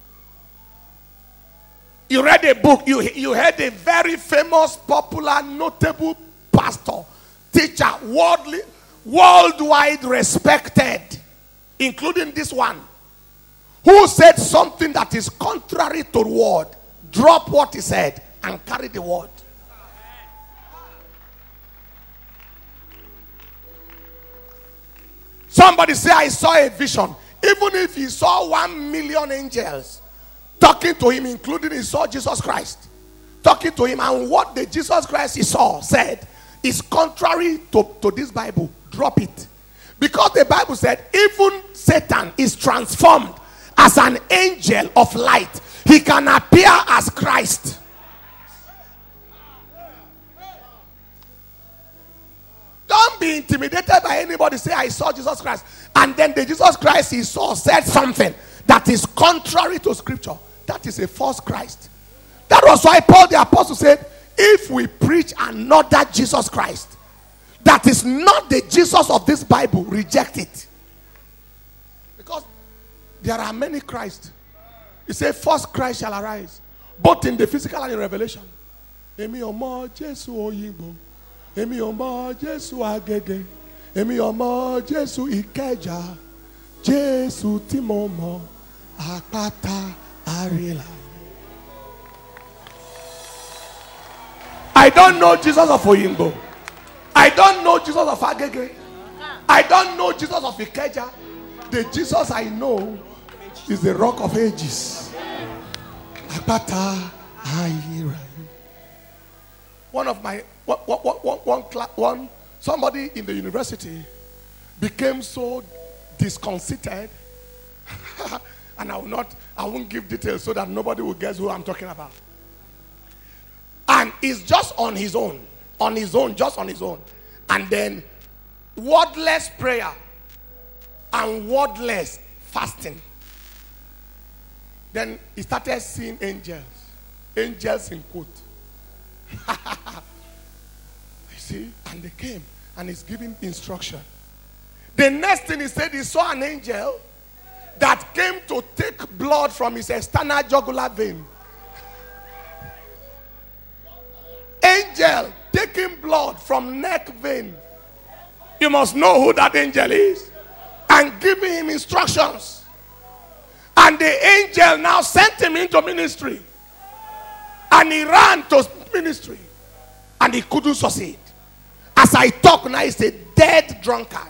A: You read a book. You, you heard a very famous, popular, notable pastor, teacher, worldly, worldwide respected, including this one, who said something that is contrary to the word. Drop what he said and carry the word. Somebody say, I saw a vision. Even if he saw one million angels talking to him, including he saw Jesus Christ talking to him, and what the Jesus Christ he saw said is contrary to, to this Bible. Drop it. Because the Bible said even Satan is transformed as an angel of light. He can appear as Christ. Don't be intimidated by anybody. Say, I saw Jesus Christ. And then the Jesus Christ he saw said something that is contrary to scripture. That is a false Christ. That was why Paul the apostle said, if we preach another Jesus Christ, that is not the Jesus of this Bible, reject it. Because there are many Christ. He said, false Christ shall arise, both in the physical and in revelation. Emi omo Jesu oyinbo. Emi omo Jesu agege. Emi omo Jesu ikeja. Jesu timomo apata arila. I don't know Jesus of Oyinbo. I don't know Jesus of Agege. I don't know Jesus of Ikeja. The Jesus I know is the Rock of Ages. Apata arila. One of my one, one, one, one, one somebody in the university became so disconcerted, and I will not, I won't give details so that nobody will guess who I'm talking about. And he's just on his own, on his own, just on his own. And then wordless prayer and wordless fasting. Then he started seeing angels, angels in quote. You see, and they came and he's giving instruction. The next thing he said, he saw an angel that came to take blood from his external jugular vein. Angel taking blood from neck vein. You must know who that angel is. And giving him instructions. And the angel now sent him into ministry. And he ran to ministry. And he couldn't succeed. As I talk now, he's a dead drunkard.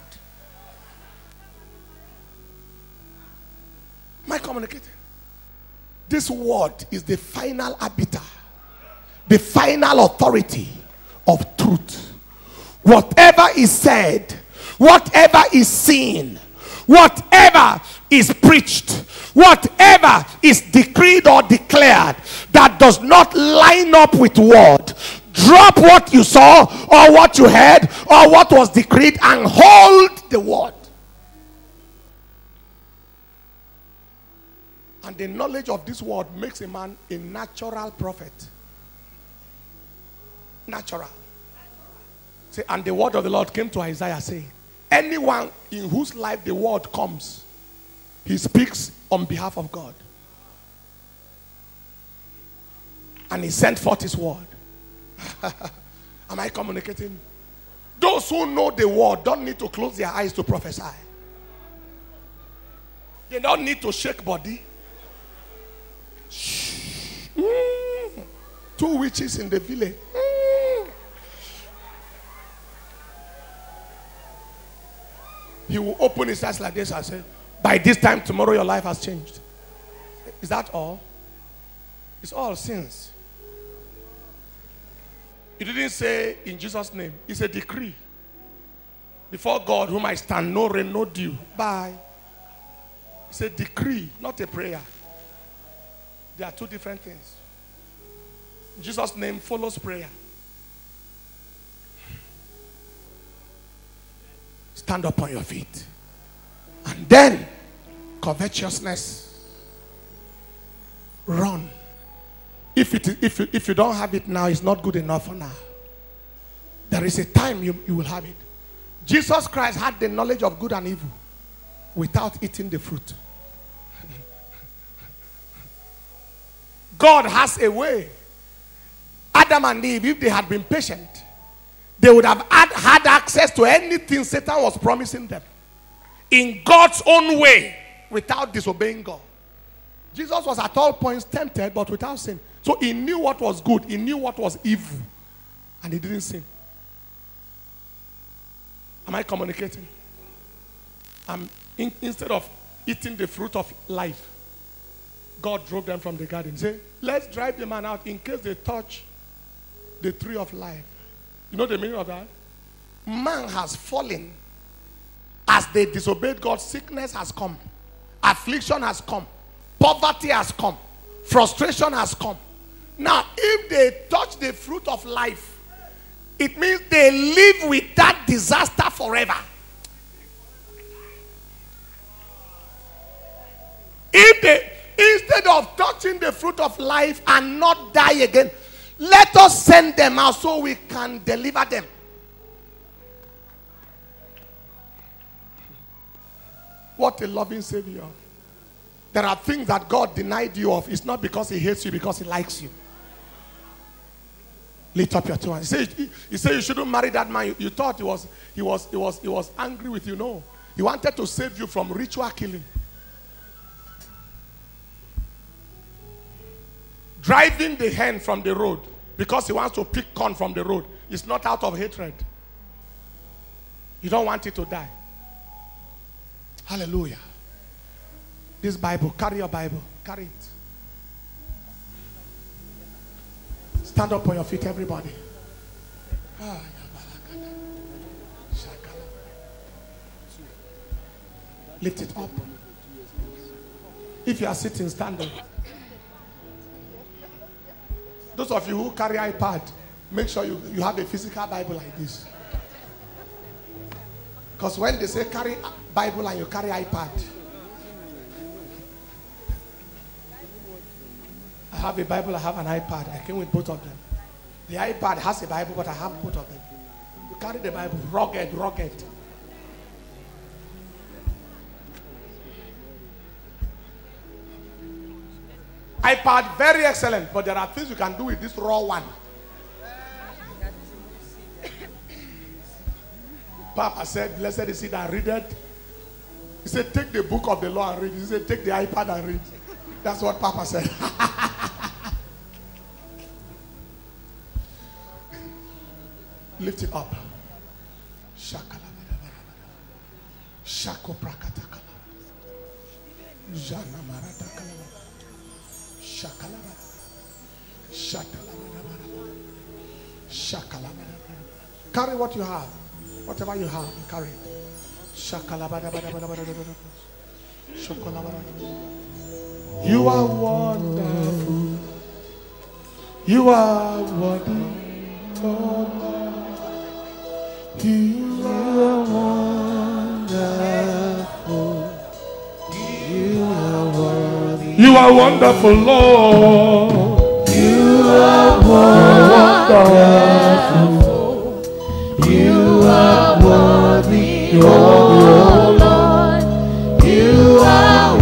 A: Am I communicating? This word is the final arbiter, the final authority of truth. Whatever is said, whatever is seen, whatever is preached, whatever is decreed or declared that does not line up with word, drop what you saw or what you heard or what was decreed and hold the word. And the knowledge of this word makes a man a natural prophet. Natural. Say, and the word of the Lord came to Isaiah saying, anyone in whose life the word comes, he speaks on behalf of God. And he sent forth his word. Am I communicating? Those who know the word don't need to close their eyes to prophesy. They don't need to shake body. Mm. Two witches in the village. Mm. He will open his eyes like this and say, by this time tomorrow your life has changed. Is that all? It's all sins. He didn't say in Jesus' name. It's a decree. Before God whom I stand, no rain, no dew. Bye. It's a decree, not a prayer. There are two different things. Jesus' name follows prayer. Stand up on your feet. And then, covetousness. Run. If, it, if, you, if you don't have it now, it's not good enough for now. There is a time you, you will have it. Jesus Christ had the knowledge of good and evil without eating the fruit. God has a way. Adam and Eve, if they had been patient, they would have had, had access to anything Satan was promising them in God's own way without disobeying God. Jesus was at all points tempted, but without sin. So he knew what was good, he knew what was evil, and he didn't sin. Am I communicating? Um, in, instead of eating the fruit of life, God drove them from the garden. Say, let's drive the man out in case they touch the tree of life. You know the meaning of that? Man has fallen. As they disobeyed God, sickness has come. Affliction has come. Poverty has come. Frustration has come. Now, if they touch the fruit of life, it means they live with that disaster forever. If they Instead of touching the fruit of life and not die again, let us send them out so we can deliver them. What a loving Savior. There are things that God denied you of. It's not because he hates you, because he likes you. Lift up your two hands. He said, he, he said you shouldn't marry that man. You, you thought he was, he, was, he, was, he was angry with you. No. He wanted to save you from ritual killing. Driving the hen from the road because he wants to pick corn from the road is not out of hatred. You don't want it to die. Hallelujah. This Bible, carry your Bible. Carry it. Stand up on your feet, everybody. Lift it up. If you are sitting, stand up. Those of you who carry iPad, make sure you, you have a physical Bible like this. Because when they say carry Bible and you carry iPad, I have a Bible, I have an iPad. I came with both of them. The iPad has a Bible, but I have both of them. You carry the Bible, rugged, rugged. iPad, very excellent, but there are things you can do with this raw one. Papa said, blessed is he that readeth. He said, take the book of the law and read. He said, take the iPad and read. That's what Papa said. Lift it up. Shako prakata. Jana marata kalaba. Shakalaba. Shakalaba. Shakalaba. Carry what you have. Whatever you have, carry it. Shakalaba. Shakalaba. You are wonderful. You are worthy. Oh, you are wonderful. You are worthy. You are wonderful, Lord. You are wonderful. You are worthy, oh Lord. You are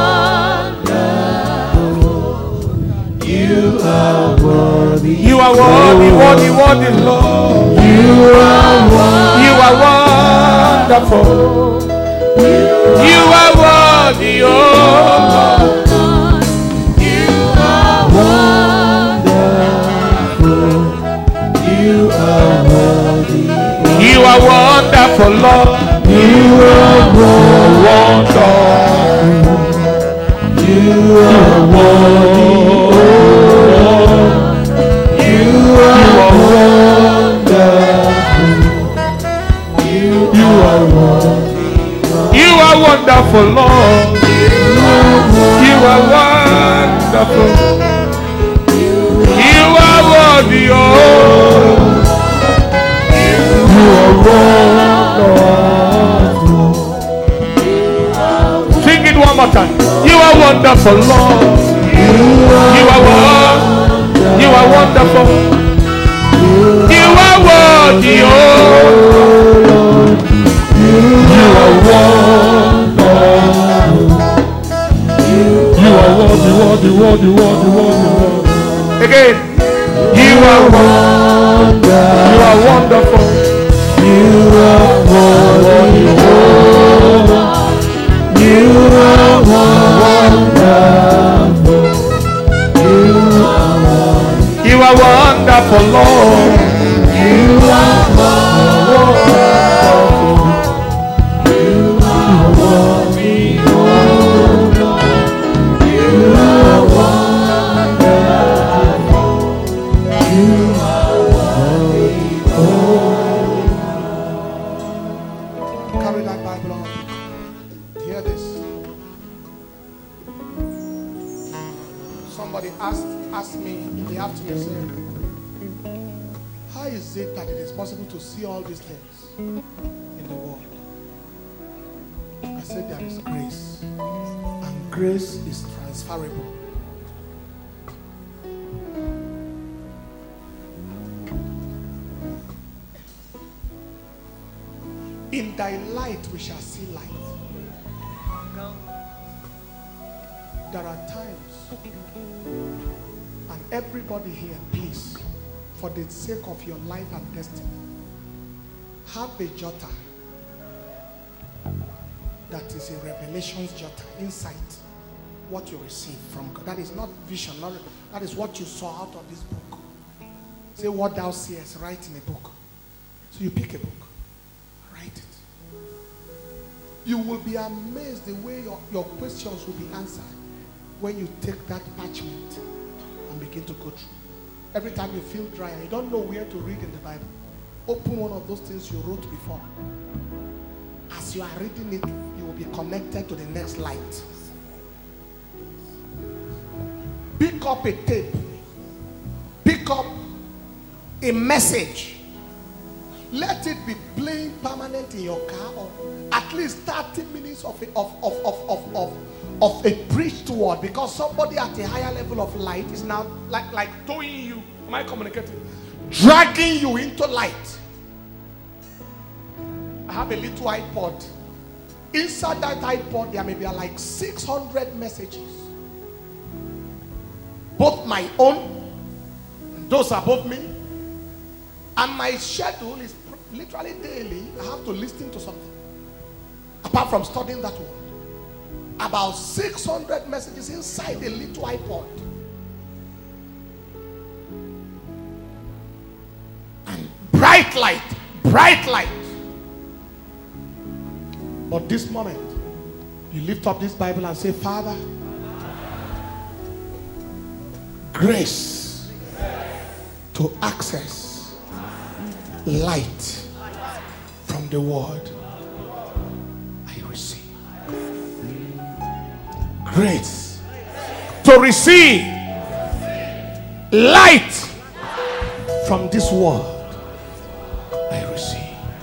A: wonderful. You are worthy. You are worthy, worthy, worthy, Lord. You are wonderful. You are wonderful. You are worthy, oh Lord. You are wonderful. You are worthy. You are wonderful, Lord. You are wonderful. You are worthy, oh Lord. You are wonderful. You are worthy. You are wonderful, Lord. You are wonderful. You are worthy, oh. You are wonderful. Sing it one more time. You are wonderful, Lord. You are wonderful. You are wonderful. You are worthy, oh. You are wonderful. You are worthy, worthy, worthy, worthy, worthy. Again. You are wonderful. You are wonderful. You are worthy, oh. You are wonderful. You are wonderful. You are wonderful, Lord. You are wonderful. To see all these things in the world. I said there is grace, and grace is transferable. In thy light we shall see light. There are times, and everybody here, please, for the sake of your life and destiny, have a jotter that is a revelations jotter, insight, what you receive from God. That is not vision, not, that is what you saw out of this book. Say what thou seest, write in a book. So you pick a book, write it. You will be amazed the way your, your questions will be answered when you take that parchment and begin to go through. Every time you feel dry and you don't know where to read in the Bible, open one of those things you wrote before. As you are reading it, you will be connected to the next light. Pick up a tape. Pick up a message. Let it be playing permanent in your car, or at least thirty minutes of a, of, of, of, of, of, of a preached word, because somebody at a higher level of light is now like, like towing you. Am I communicating? Dragging you into light. I have a little iPod. Inside that iPod, there may be like six hundred messages. both my own and those above me. And my schedule is literally daily. I have to listen to something. Apart from studying that word. About six hundred messages inside a little iPod. And bright light, bright light. But this moment, you lift up this Bible and say, Father, grace to access light from the word. I receive. Grace to receive light from this word. I receive.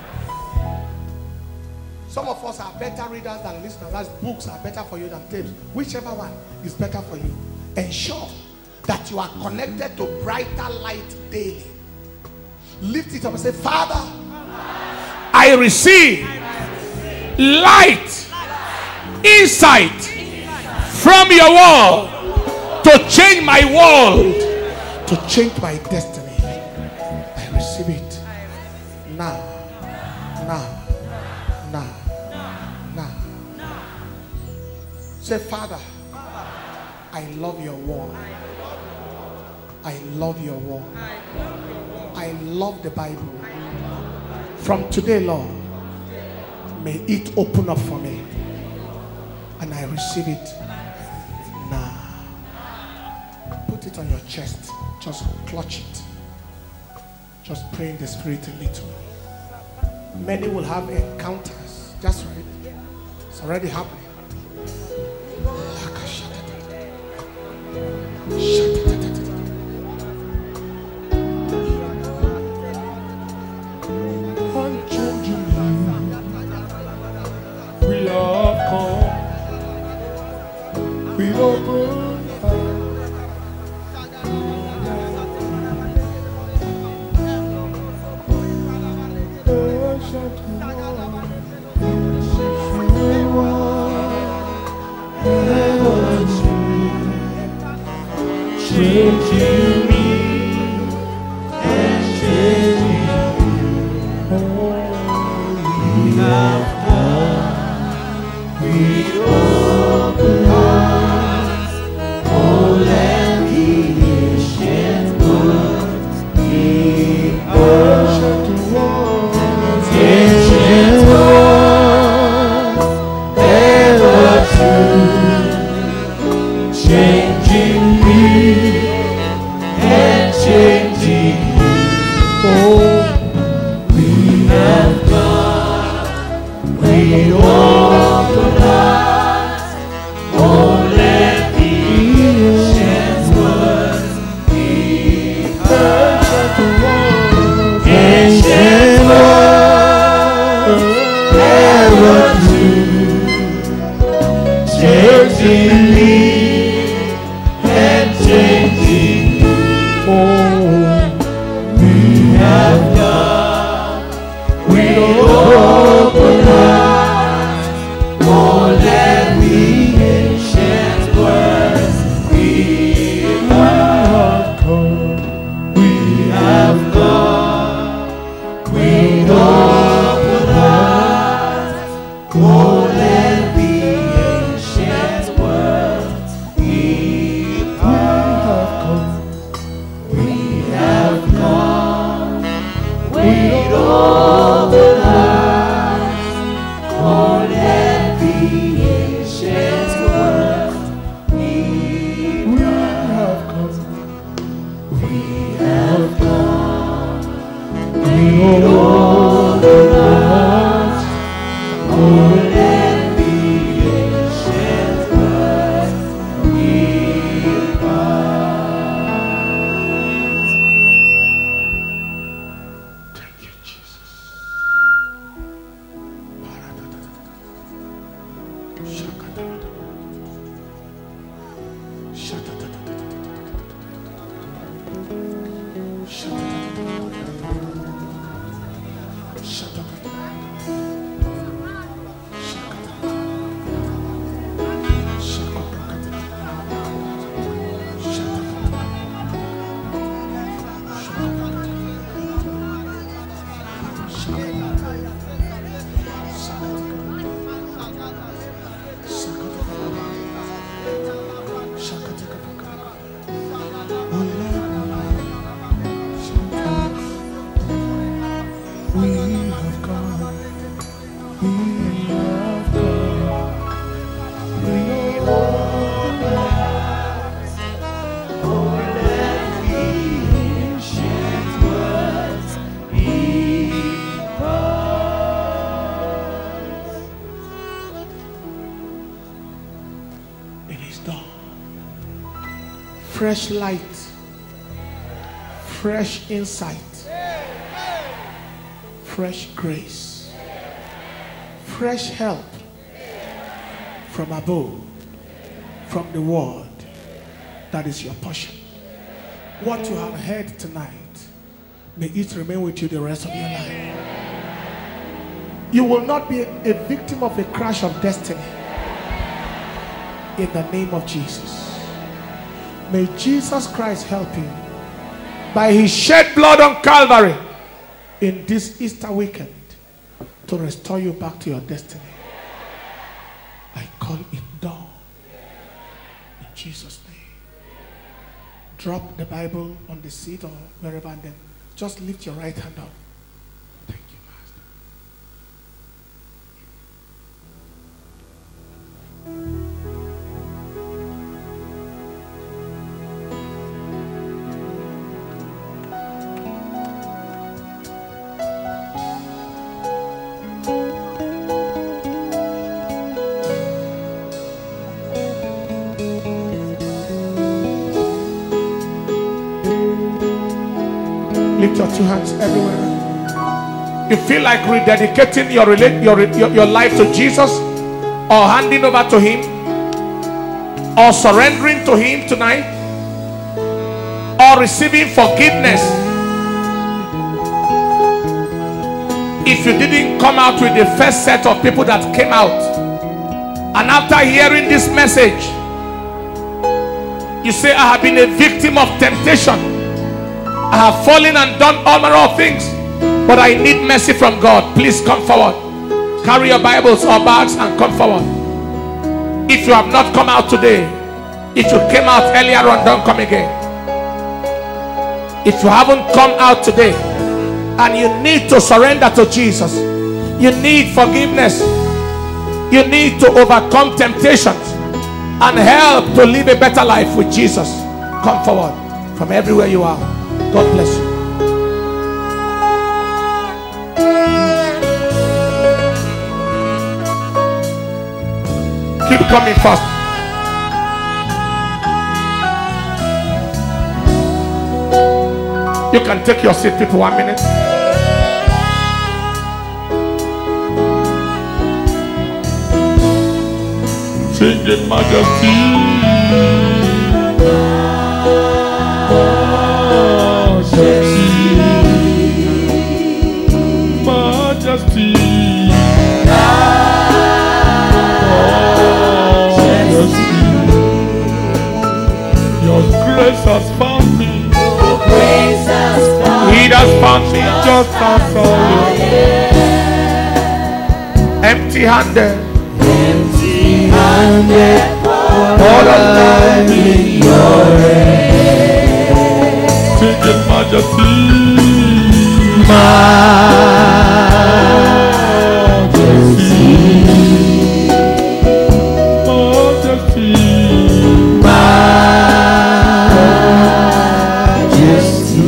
A: Some of us are better readers than listeners. As books are better for you than tapes. Whichever one is better for you. Ensure that you are connected to brighter light daily. Lift it up and say, Father, I receive light, insight from your word to change my world, to change my destiny. I receive it now, now, now, now. Say, Father, I love your word. I love your word. I love the Bible. From today, Lord, may it open up for me. And I receive it now. Put it on your chest. Just clutch it. Just pray in the spirit a little. Many will have encounters. That's right. It's already happening. We are come. We open. Changing me and changing you. Oh, we have come. We open hearts. Oh, let the ancient words be ancient words, ancient words, ever true, changing me.
B: Oh, let the ancient world
A: It is done. Fresh light, fresh insight, fresh grace, fresh help from above, from the word that is your portion. What you have heard tonight, may it remain with you the rest of your life. You will not be a victim of a crash of destiny. In the name of Jesus. May Jesus Christ help you by his shed blood on Calvary in this Easter weekend to restore you back to your destiny. I call it done. In Jesus' name. Drop the Bible on the seat or wherever and then just lift your right hand up. Thank you, Master. Lift your two hands everywhere. You feel like rededicating your, your, your, your life to Jesus, or handing over to him, or surrendering to him tonight, or receiving forgiveness. If you didn't come out with the first set of people that came out, and after hearing this message, you say, I have been a victim of temptation. I have fallen and done all manner of things, but I need mercy from God. Please come forward. Carry your Bibles or bags and come forward. If you have not come out today, if you came out earlier on, don't come again. If you haven't come out today and you need to surrender to Jesus, you need forgiveness, you need to overcome temptations and help to live a better life with Jesus, come forward from everywhere you are. God bless you. Keep coming fast. You can take your seat, people. One minute. Sing in majesty. Majesty, majesty, your grace has found me. Your grace has found me. He has found me just as I am. Empty-handed, empty-handed, all alive in your hand. Sing in majesty. Majesty, majesty, majesty.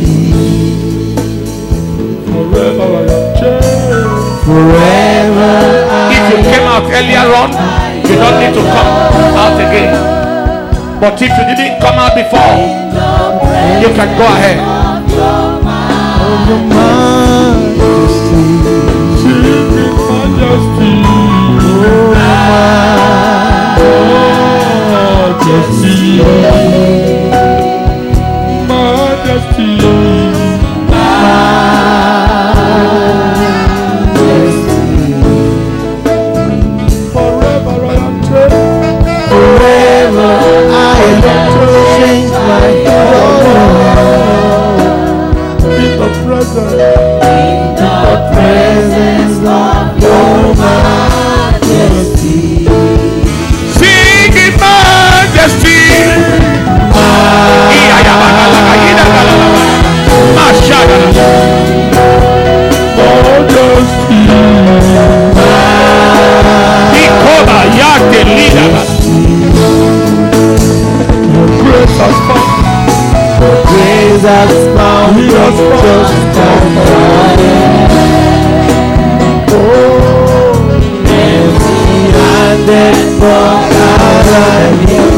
A: Forever I am changed. Forever I If you came out earlier on, you don't need to come out again. But if you didn't come out before, you can go ahead. Your majesty, majesty, oh majesty, majesty, majesty. Forever I am changed. Forever I am changed by in the presence of your majesty. Sing in majesty. Jesus found me just oh, empty-handed, but I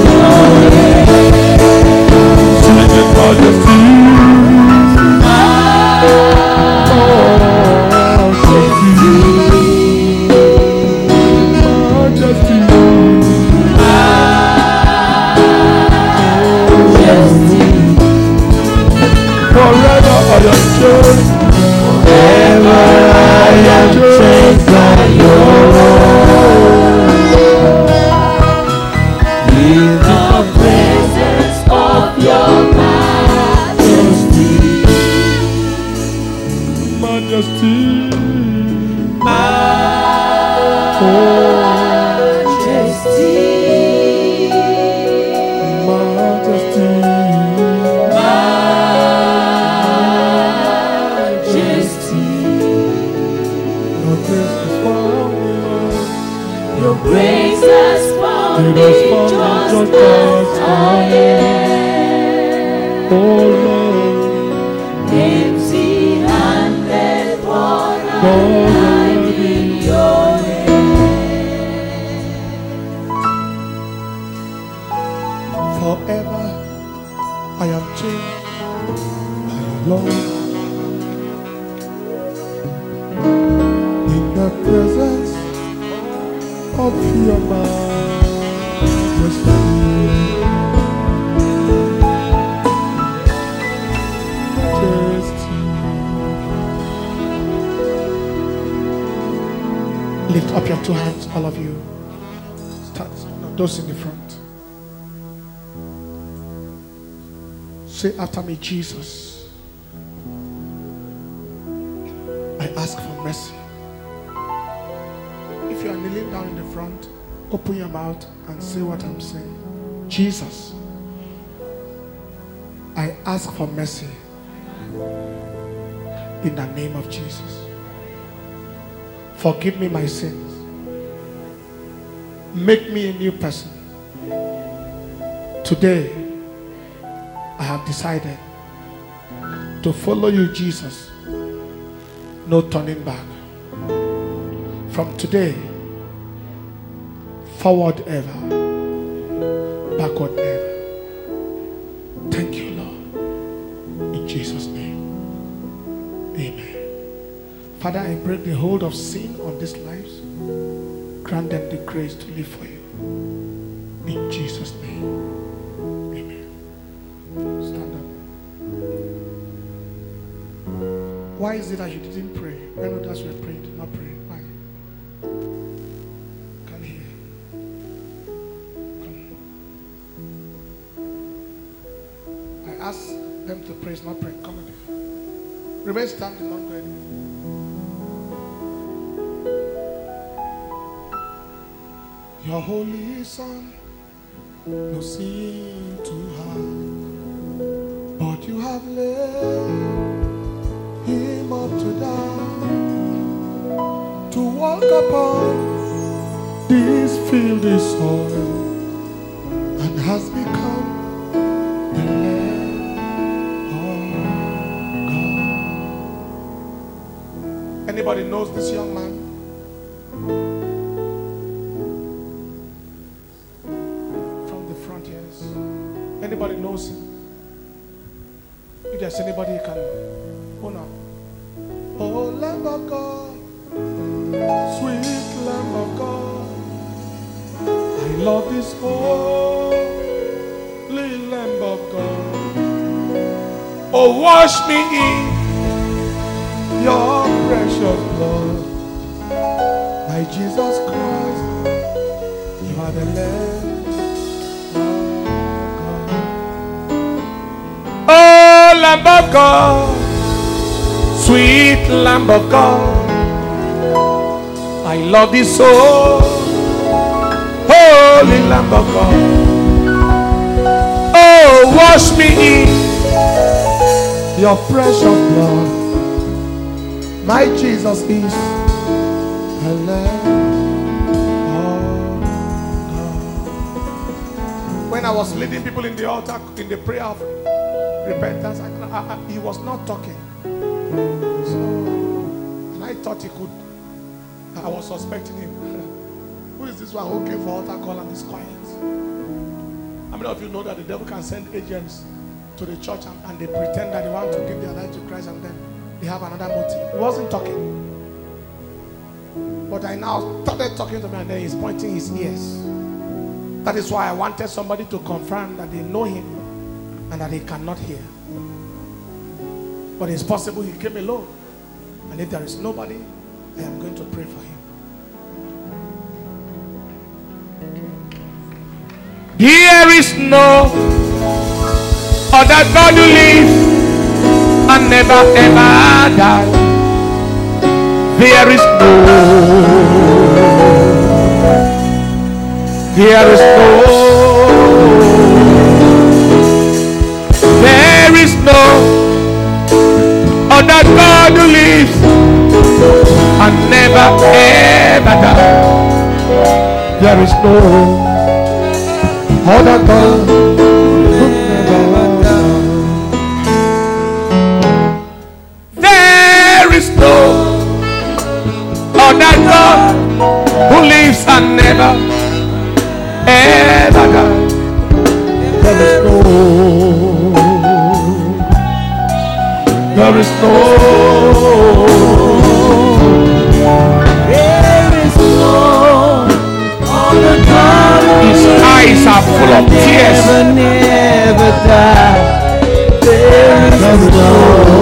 B: just as I am. Oh Lord, empty-handed, what I in your hand.
A: Forever I am changed by your love. In the presence of your majesty, majesty. Lift up your two hands, all of you. Start, no, those in the front. Say after me, Jesus, I ask for mercy. If you are kneeling down in the front, open your mouth and say what I'm saying. Jesus, I ask for mercy in the name of Jesus. Forgive me my sins. Make me a new person. Today, I have decided to follow you, Jesus. No turning back. From today, forward ever, backward never. Thank you, Lord. In Jesus' name, amen. Father, I break the hold of sin on these lives. Grant them the grace to live for you. In Jesus' name, amen. Stand up. Why is it that you didn't pray? When others were praying, did not pray? Why? Come here. Come. I asked them to pray, not pray. Come on. Remain standing, not go anywhere. Your holy Son, no sin to have, but you have led him up to die, to walk upon this fieldy soil, and has become the Lamb of God. Anybody knows this young man? Anybody knows him? If there's anybody who can own up. Oh, Lamb of God, sweet Lamb of God, I love this holy Lamb of God. Oh, wash me in your precious blood. My Jesus Christ, you are the Lamb. Oh, Lamb of God, sweet Lamb of God, I love thee so. Holy Lamb of God, oh, wash me in your precious blood. My Jesus is a Lamb of God. When I was leading people in the altar, in the prayer of repentance, I, I, I, he was not talking. So, and I thought he could. I was suspecting him. Who is this one who came for altar call and is quiet? How many of you know that the devil can send agents to the church and, and they pretend that they want to give their life to Christ and then they have another motive? He wasn't talking. But I now started talking to him and then he's pointing his ears. That is why I wanted somebody to confirm that they know him and that he cannot hear. But it's possible he came alone. And if there is nobody, I am going to pray for him. There is no other God who lives and never ever dies. There is no, there is no, there is no other God who lives and never ever dies. There is no,
B: Other God could never die.
A: There is no other God who lives and never ever dies.
B: There is no,
A: There is no,
B: there is no other God.
A: his eyes are full of tears.
B: Never, never die. There is no